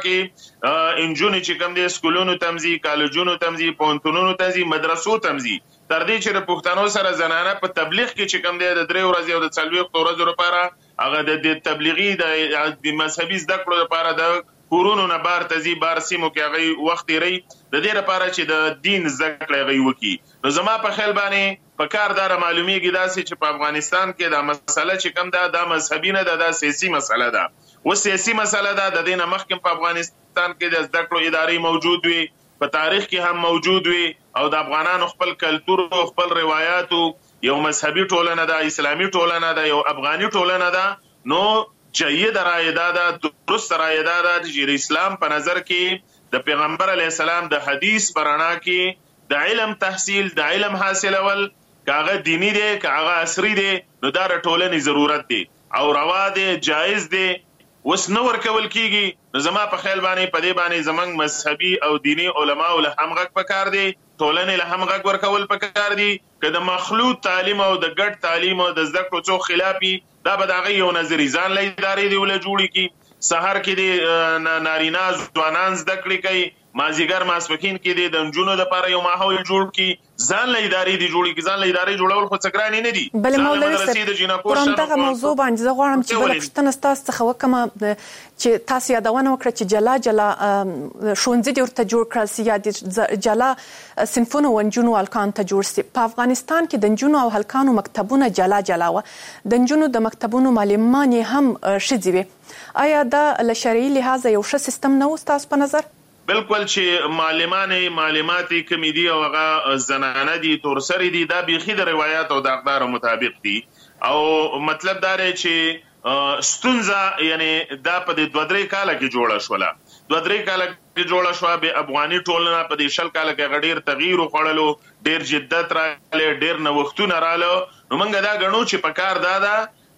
کې انجونې چې کوم دي سکولونو تمزي کالجونو تمزي پونتونونو تمزي مدرسو تمزي تر دې چې د پښتنو سره زنانه په تبلیغ کې چې کوم دي د درې ورځې او د څلوېښت ورځو لپاره هغه د تبلیغي د مذهبي زده کړو لپاره د کورونو نه بار تزي بار سیمو کې هغه وخت لري د دې لپاره چې د دین زده کړې غي وکي. نو زما په خیال باندې په کار دار معلومیږي دا چې په افغانستان کې دا مسله چې کوم ده دا مذهبي نه ده دا سیاسي مسله ده. و سیاسي مسله ده د دې نه مخکې په افغانستان کې د زده کړو ادارې موجود وي په تاریخ کې هم موجود وي او د افغانانو خپل کلچر او خپل روایت یو مذهبي ټولنه ده اسلامي ټولنه ده یو افغاني ټولنه ده. نو جيد رایدا ده درست رایدا ده چې اسلام په نظر کې د پیغمبر علی السلام د حدیث پرانا کې د علم تحصیل د علم حاصل اول کاغه دینی دی کاغه عصري دی نو دا ټولنې ضرورت دی او روا دی جایز دی وس نو ورکول کیږي. نو زما په خیال باندې په دې باندې زمنګ مذهبي او دینی علما له همغږ پکار دي ټولنې له همغږ ورکول پکار دي که د مخلوط تعلیم او د ګډ تعلیم او د زده کړو څو خلافي دا به دغه یو نظری ځان له ادارې دی ول جوړی کی سحر کې دي نارینا ځوانان زده کړی کوي مازیګر ماسپکین کې دي د نجونو لپاره یو ماحول جوړ کی ځان له ادارې دی جوړی کی ځان له ادارې جوړول خو څکرانی نه دي. بل مولوی پرم دغه موضوع باندې زه غواړم چې بل پښتنه تاسو څخه وکم چې تاسو یادونه وکړه چې جلا جلا شونځي د ورته جوړ کړل سي یا د جلا صنفونو ونجونو الکان ته جوړ سي. په افغانستان کې د نجونو او هلکانو مکتبونه جلا جلا و د نجونو د مکتبونو معلمان هم شذي وي. آیا دا له شرعي لحاظ یو ښه سیستم نه و تاسو په نظر؟ بالکل چې معلمان معلوماتي کمیدي او هغه زنانه دي تورسري دي دا بيخي د روایت او د اقدار مطابق دي او مطلب دا دی چې ستونزه یعنی دا په د دوه درې کال کې جوړه شوله دوه درې کال کې جوړه شو به افغاني ټولنه په د شل کال کې غډیر تغییر وکړلو ډیر جدت رااله ډیر نوښتونه رااله. نو موږ دا غنو چې په کار دادا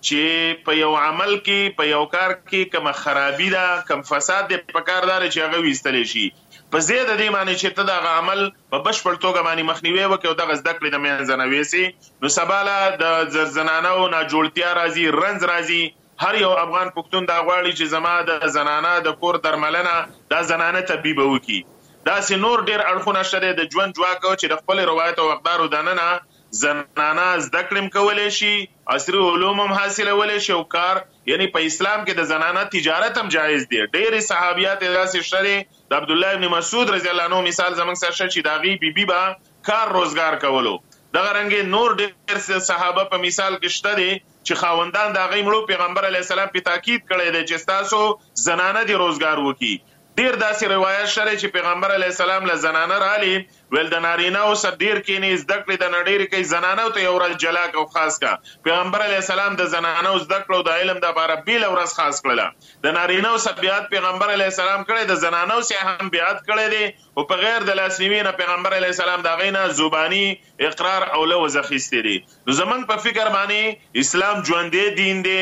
چې په یو عمل کې په یو کار کې کوم خرابي ده کوم فساد ده په کار دار چې هغه وستل شي په زیاده د دې معنی چې ته دا عمل په بشپړ توګه باندې مخنیوي وکړي او د زده کړې د منځنوي سي نو سباله د زرزنانو نه جوړتیا راځي رنز راځي. هر یو افغان پښتون دا غواړي چې زما د زنانه د کور درملنه د زنانه طبيب وکي. دا سي نور ډیر اړخونه شته د ژوند جواکو چې د خپل روایت او اقدار دننه زنانه زده کړم کولای شي عصري علوم هم حاصلولای شي او کار یعنی په اسلام کې د زنانه تجارت هم جایز دی. ډېر صحابيات داسې شته د عبد الله ابن مسعود رضی الله عنه مثال زمنګ سره چې داغي بیبي با کار روزگار کولو دغه رنګ نور ډېر صحابه په مثال کې شته دي چې خاوندان داغي مړو پیغمبر علی السلام په تاکید کړی دی چې تاسو زنانه دی روزگار وکي. ډیر داسې روایت شته چې پیغمبر علی السلام له زنانه رالی ول د نارینه او سدیر کې نه زده کړې د نړۍ کې زنانه ته یو ورځ جلا او خاص کا پیغمبر علی السلام د زنانه او زده کړو د علم د لپاره بیل ورځ خاص کړل د نارینه او سبيات پیغمبر علی السلام کړي د زنانه او سه هم بیعت کړي دي او په غیر د لاسنیوي نه پیغمبر علی السلام دا غینه زبانی اقرار او له وزخیسته دي. نو زمنګ په فکر باندې اسلام ژوندې دین دی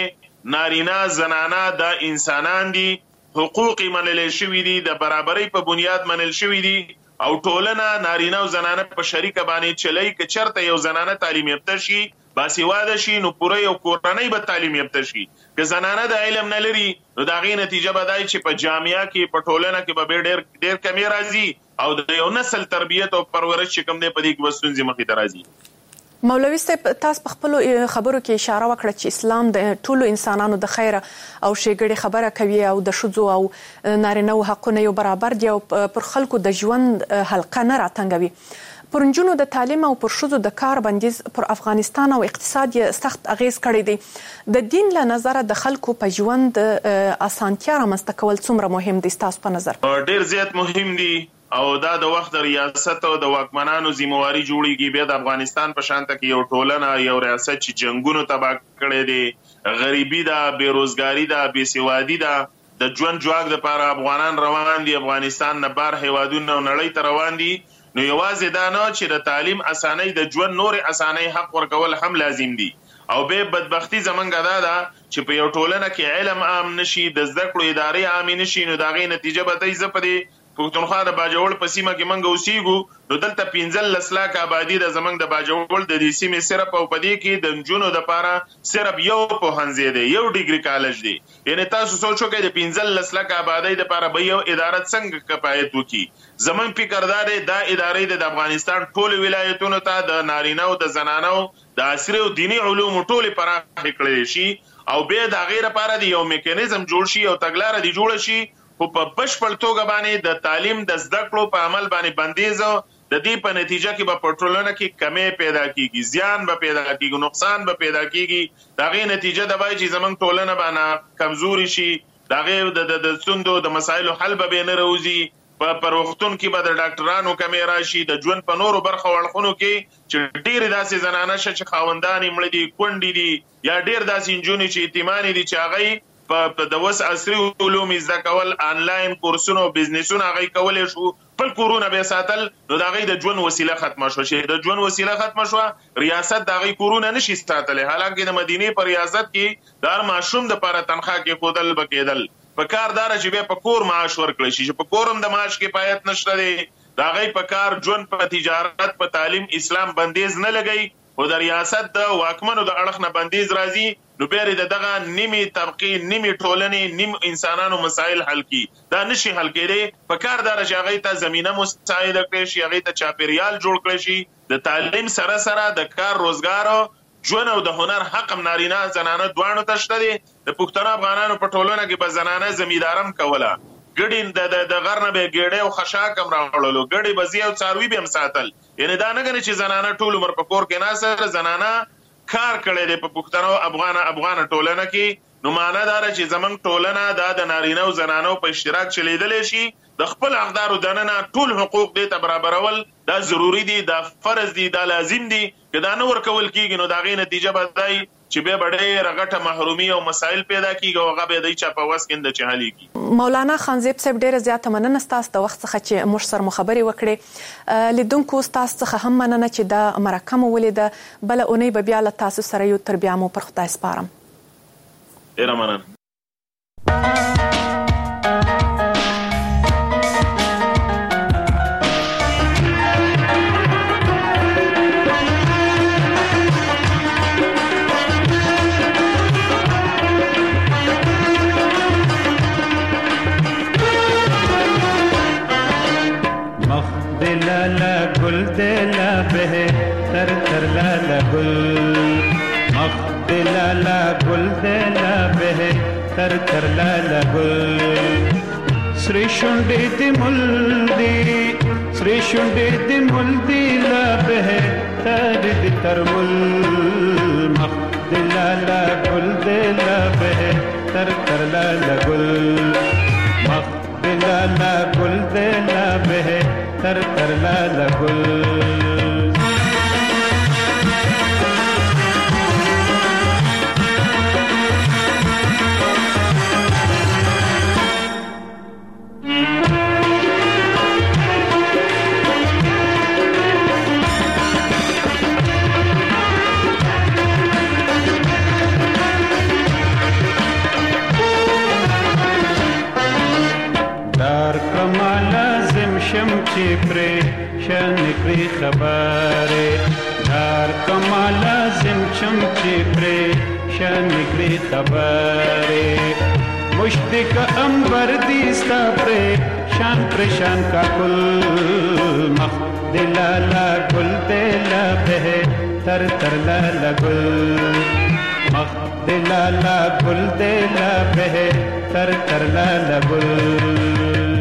نارینه زنانه د انسانان دي، حقوق منل شوی دي، د برابرۍ په بنیاد منل شوی دي او ټولنه نارینه او زنانه په شریکه باندې چلی که چرته یو زنانه تعلیم یافته شي باسواده شي نو پوره یو کورنۍ به تعلیم یافته شي. که زنانه د علم نه لري نو د هغې نتیجه به دای چې په جامعه کې په ټولنه کې به ډېر ډېر کمې راځي او د یو نسل تربیت او پرورش چې کوم دی په دې کې به ستونزې مخې ته راځي. مولوي صاحب تاسو په خپلو خبرو کې اشاره وکړه چې اسلام د ټولو انسانانو د خیره او ښېګړې خبره کوي او د ښځو او نارینه‌و حقونه یو برابر دي او پر خلکو د ژوند حلقه نه راتنګوي. پر نجونو د تعلیم او پر ښځو د کار بندیز پر افغانستان او اقتصاد یې سخت اغیز کړی دی. د دین له نظره د خلکو په ژوند اسانتیا رامنځته کول څومره مهم دي ستاسو په نظر؟ ډېر زیات مهم دي او دا د وخت د ریاست او د واکمنانو ذمہواری جوړیږي. بیا د افغانستان په شانته کې یو ټولنه یو ریاست چې جنگونو تباه کړی دی، غریبي ده، بیروزګاري ده، بېسوادي ده، د ژوند جواک دپاره افغانان روان دي، افغانستان نه بار هیوادونه او نړۍ ته روان دي. نو یوازې دا نه چې د تعلیم اسانۍ د ژوند نورې اسانۍ حق ورکول هم لازم دي. او به بدبختی زمونږ دا ده چې په یو ټولنه کې علم عام نشي، د زده کړو ادارې عامې نشي، نو د هغې نتیجه به دی زه په دې پښتونخوا د باجوړ په سیمه کې موږ اوسېږو نو دلته پنځلس لاکه آبادي ده زموږ د باجوړ د دې سیمې صرف او په دې کې د نجونو دپاره صرف یو پوهنځی دی، یو ډیګري کالج دی. یعنې تاسو سوچ وکړئ د پنځلس لاکه آبادۍ دپاره به یو اداره څنګه کفایت وکړي. زموږ فکر دا دی دا ادارې د افغانستان ټولو ولایتونو ته د نارینه او د زنانو د عصري او دیني علومو ټولې پراخې کړلی شي او بیا د هغې لپاره د یو میکانیزم جوړ شي او تګلاره دې جوړه شي خو په بشپړ توګه باندې د تعلیم د زده کړو په عمل باندې بندیز د دې په نتیجه کې به په ټولنه کې کمې پیدا کیږي، زیان به پیدا کیږي، نقصان به پیدا کیږي. د هغې نتیجه دا وایي چې زموږ ټولنه به کمزوري شي، د هغې د ستونزو د مسایلو حل به بې نه راوځي، په روغتون کې به د ډاکټرانو کمې راشي، د ژوند په نورو برخو اړخونو کې چې ډېرې داسې زنانه شته چې خاوندان یې مړه دي، کونډې دي، یا ډېر داسې نجونې چې یتیمانې دي چې هغوی په د اوس عصري علوم زده کول، آنلاین کورسونه او بزنسونه هغوی کولی شو، خپل کورونه به یې ساتل، نو د هغوی د ژوند وسیله ختمه شوه. چې د ژوند وسیله ختمه شوه ریاست د هغوی کورونه نشي ساتلی. حالانکه د مدینې په ریاست کې د هر ماشوم دپاره تنخوا کېښودل به کېدل. په کار داره چې بیا په کور معاش ورکړی شي، چې په کور هم د معاش کفایت نشته دی. د هغوی په کار ژوند په تجارت په تعلیم اسلام بندیز نه لګوي خو د ریاست د واکمنو د اړخ نه بندیز راځي نو بیا د دغه نیمې طبقې نیمې ټولنې نیم انسانانو مسایل حل کی. دا نشي حل کېدی. په کار داره چې هغوی ته زمینه مساعده کړی شي، هغوی ته چاپېریال جوړ کړی شي، د تعلیم سره سره د کار روزګار ژوند او د هنر حق هم نارینه زنانه دواړو ته شته دی. د پښتنو افغانانو په ټولنه کې به زنانه زمیندارم کوله، ګډې د غر نه به یې ګېډۍ او خشاک هم راوړلو، ګډې بزي او څاروي به هم ساتل. یعنې دا نه ګڼې چې زنانه ټول عمر په کور کې ناسته، زنانه کار کړی دی په پښتنو افغانه افغانه ټولنه کې. نو معنا دا ده چې زموږ ټولنه دا د نارینه او زنانو په اشتراک چلیدلی شي. د خپل حقدارو دننه ټول حقوق دې ته برابرول دا ضروري دي، دا فرض دي، دا لازم دي. که دا نه ورکول کېږي نو د هغې نتیجه به دی چې بیا به ډېره غټه محرومي او مسایل پیدا کېږي او هغه به دی چا په وس کې نه چې حلېږي. مولانا خانزیب صاحب ډېره زیاته مننه ستاسو د وخت څخه چې موږ سره مو خبرې وکړې. لیدونکو ستاسو څخه هم مننه چې دا مرکه مو ولیده. بله اونۍ به بیا له تاسو سره یو، تر بیا مو پر خدای سپارم. ډېره مننه. تر تر لالا گل سری شونډې دې ملدي سری شونډې دې ملدي لا به تر دې تر مل مخ دې لالا گل دې لا به تر تر لالا گل مخ دې لالا گل دې لا به تر تر لالا گل. چې پرې شان کړی خبره دار کما لازم چم چې پرې شان کړی خبره مشتق انبر دی ستا پرې شان پریشان کا کل مخ دلالا گل دلا بہ تر تر لالا گل مخ دلالا گل دلا بہ تر تر لالا گل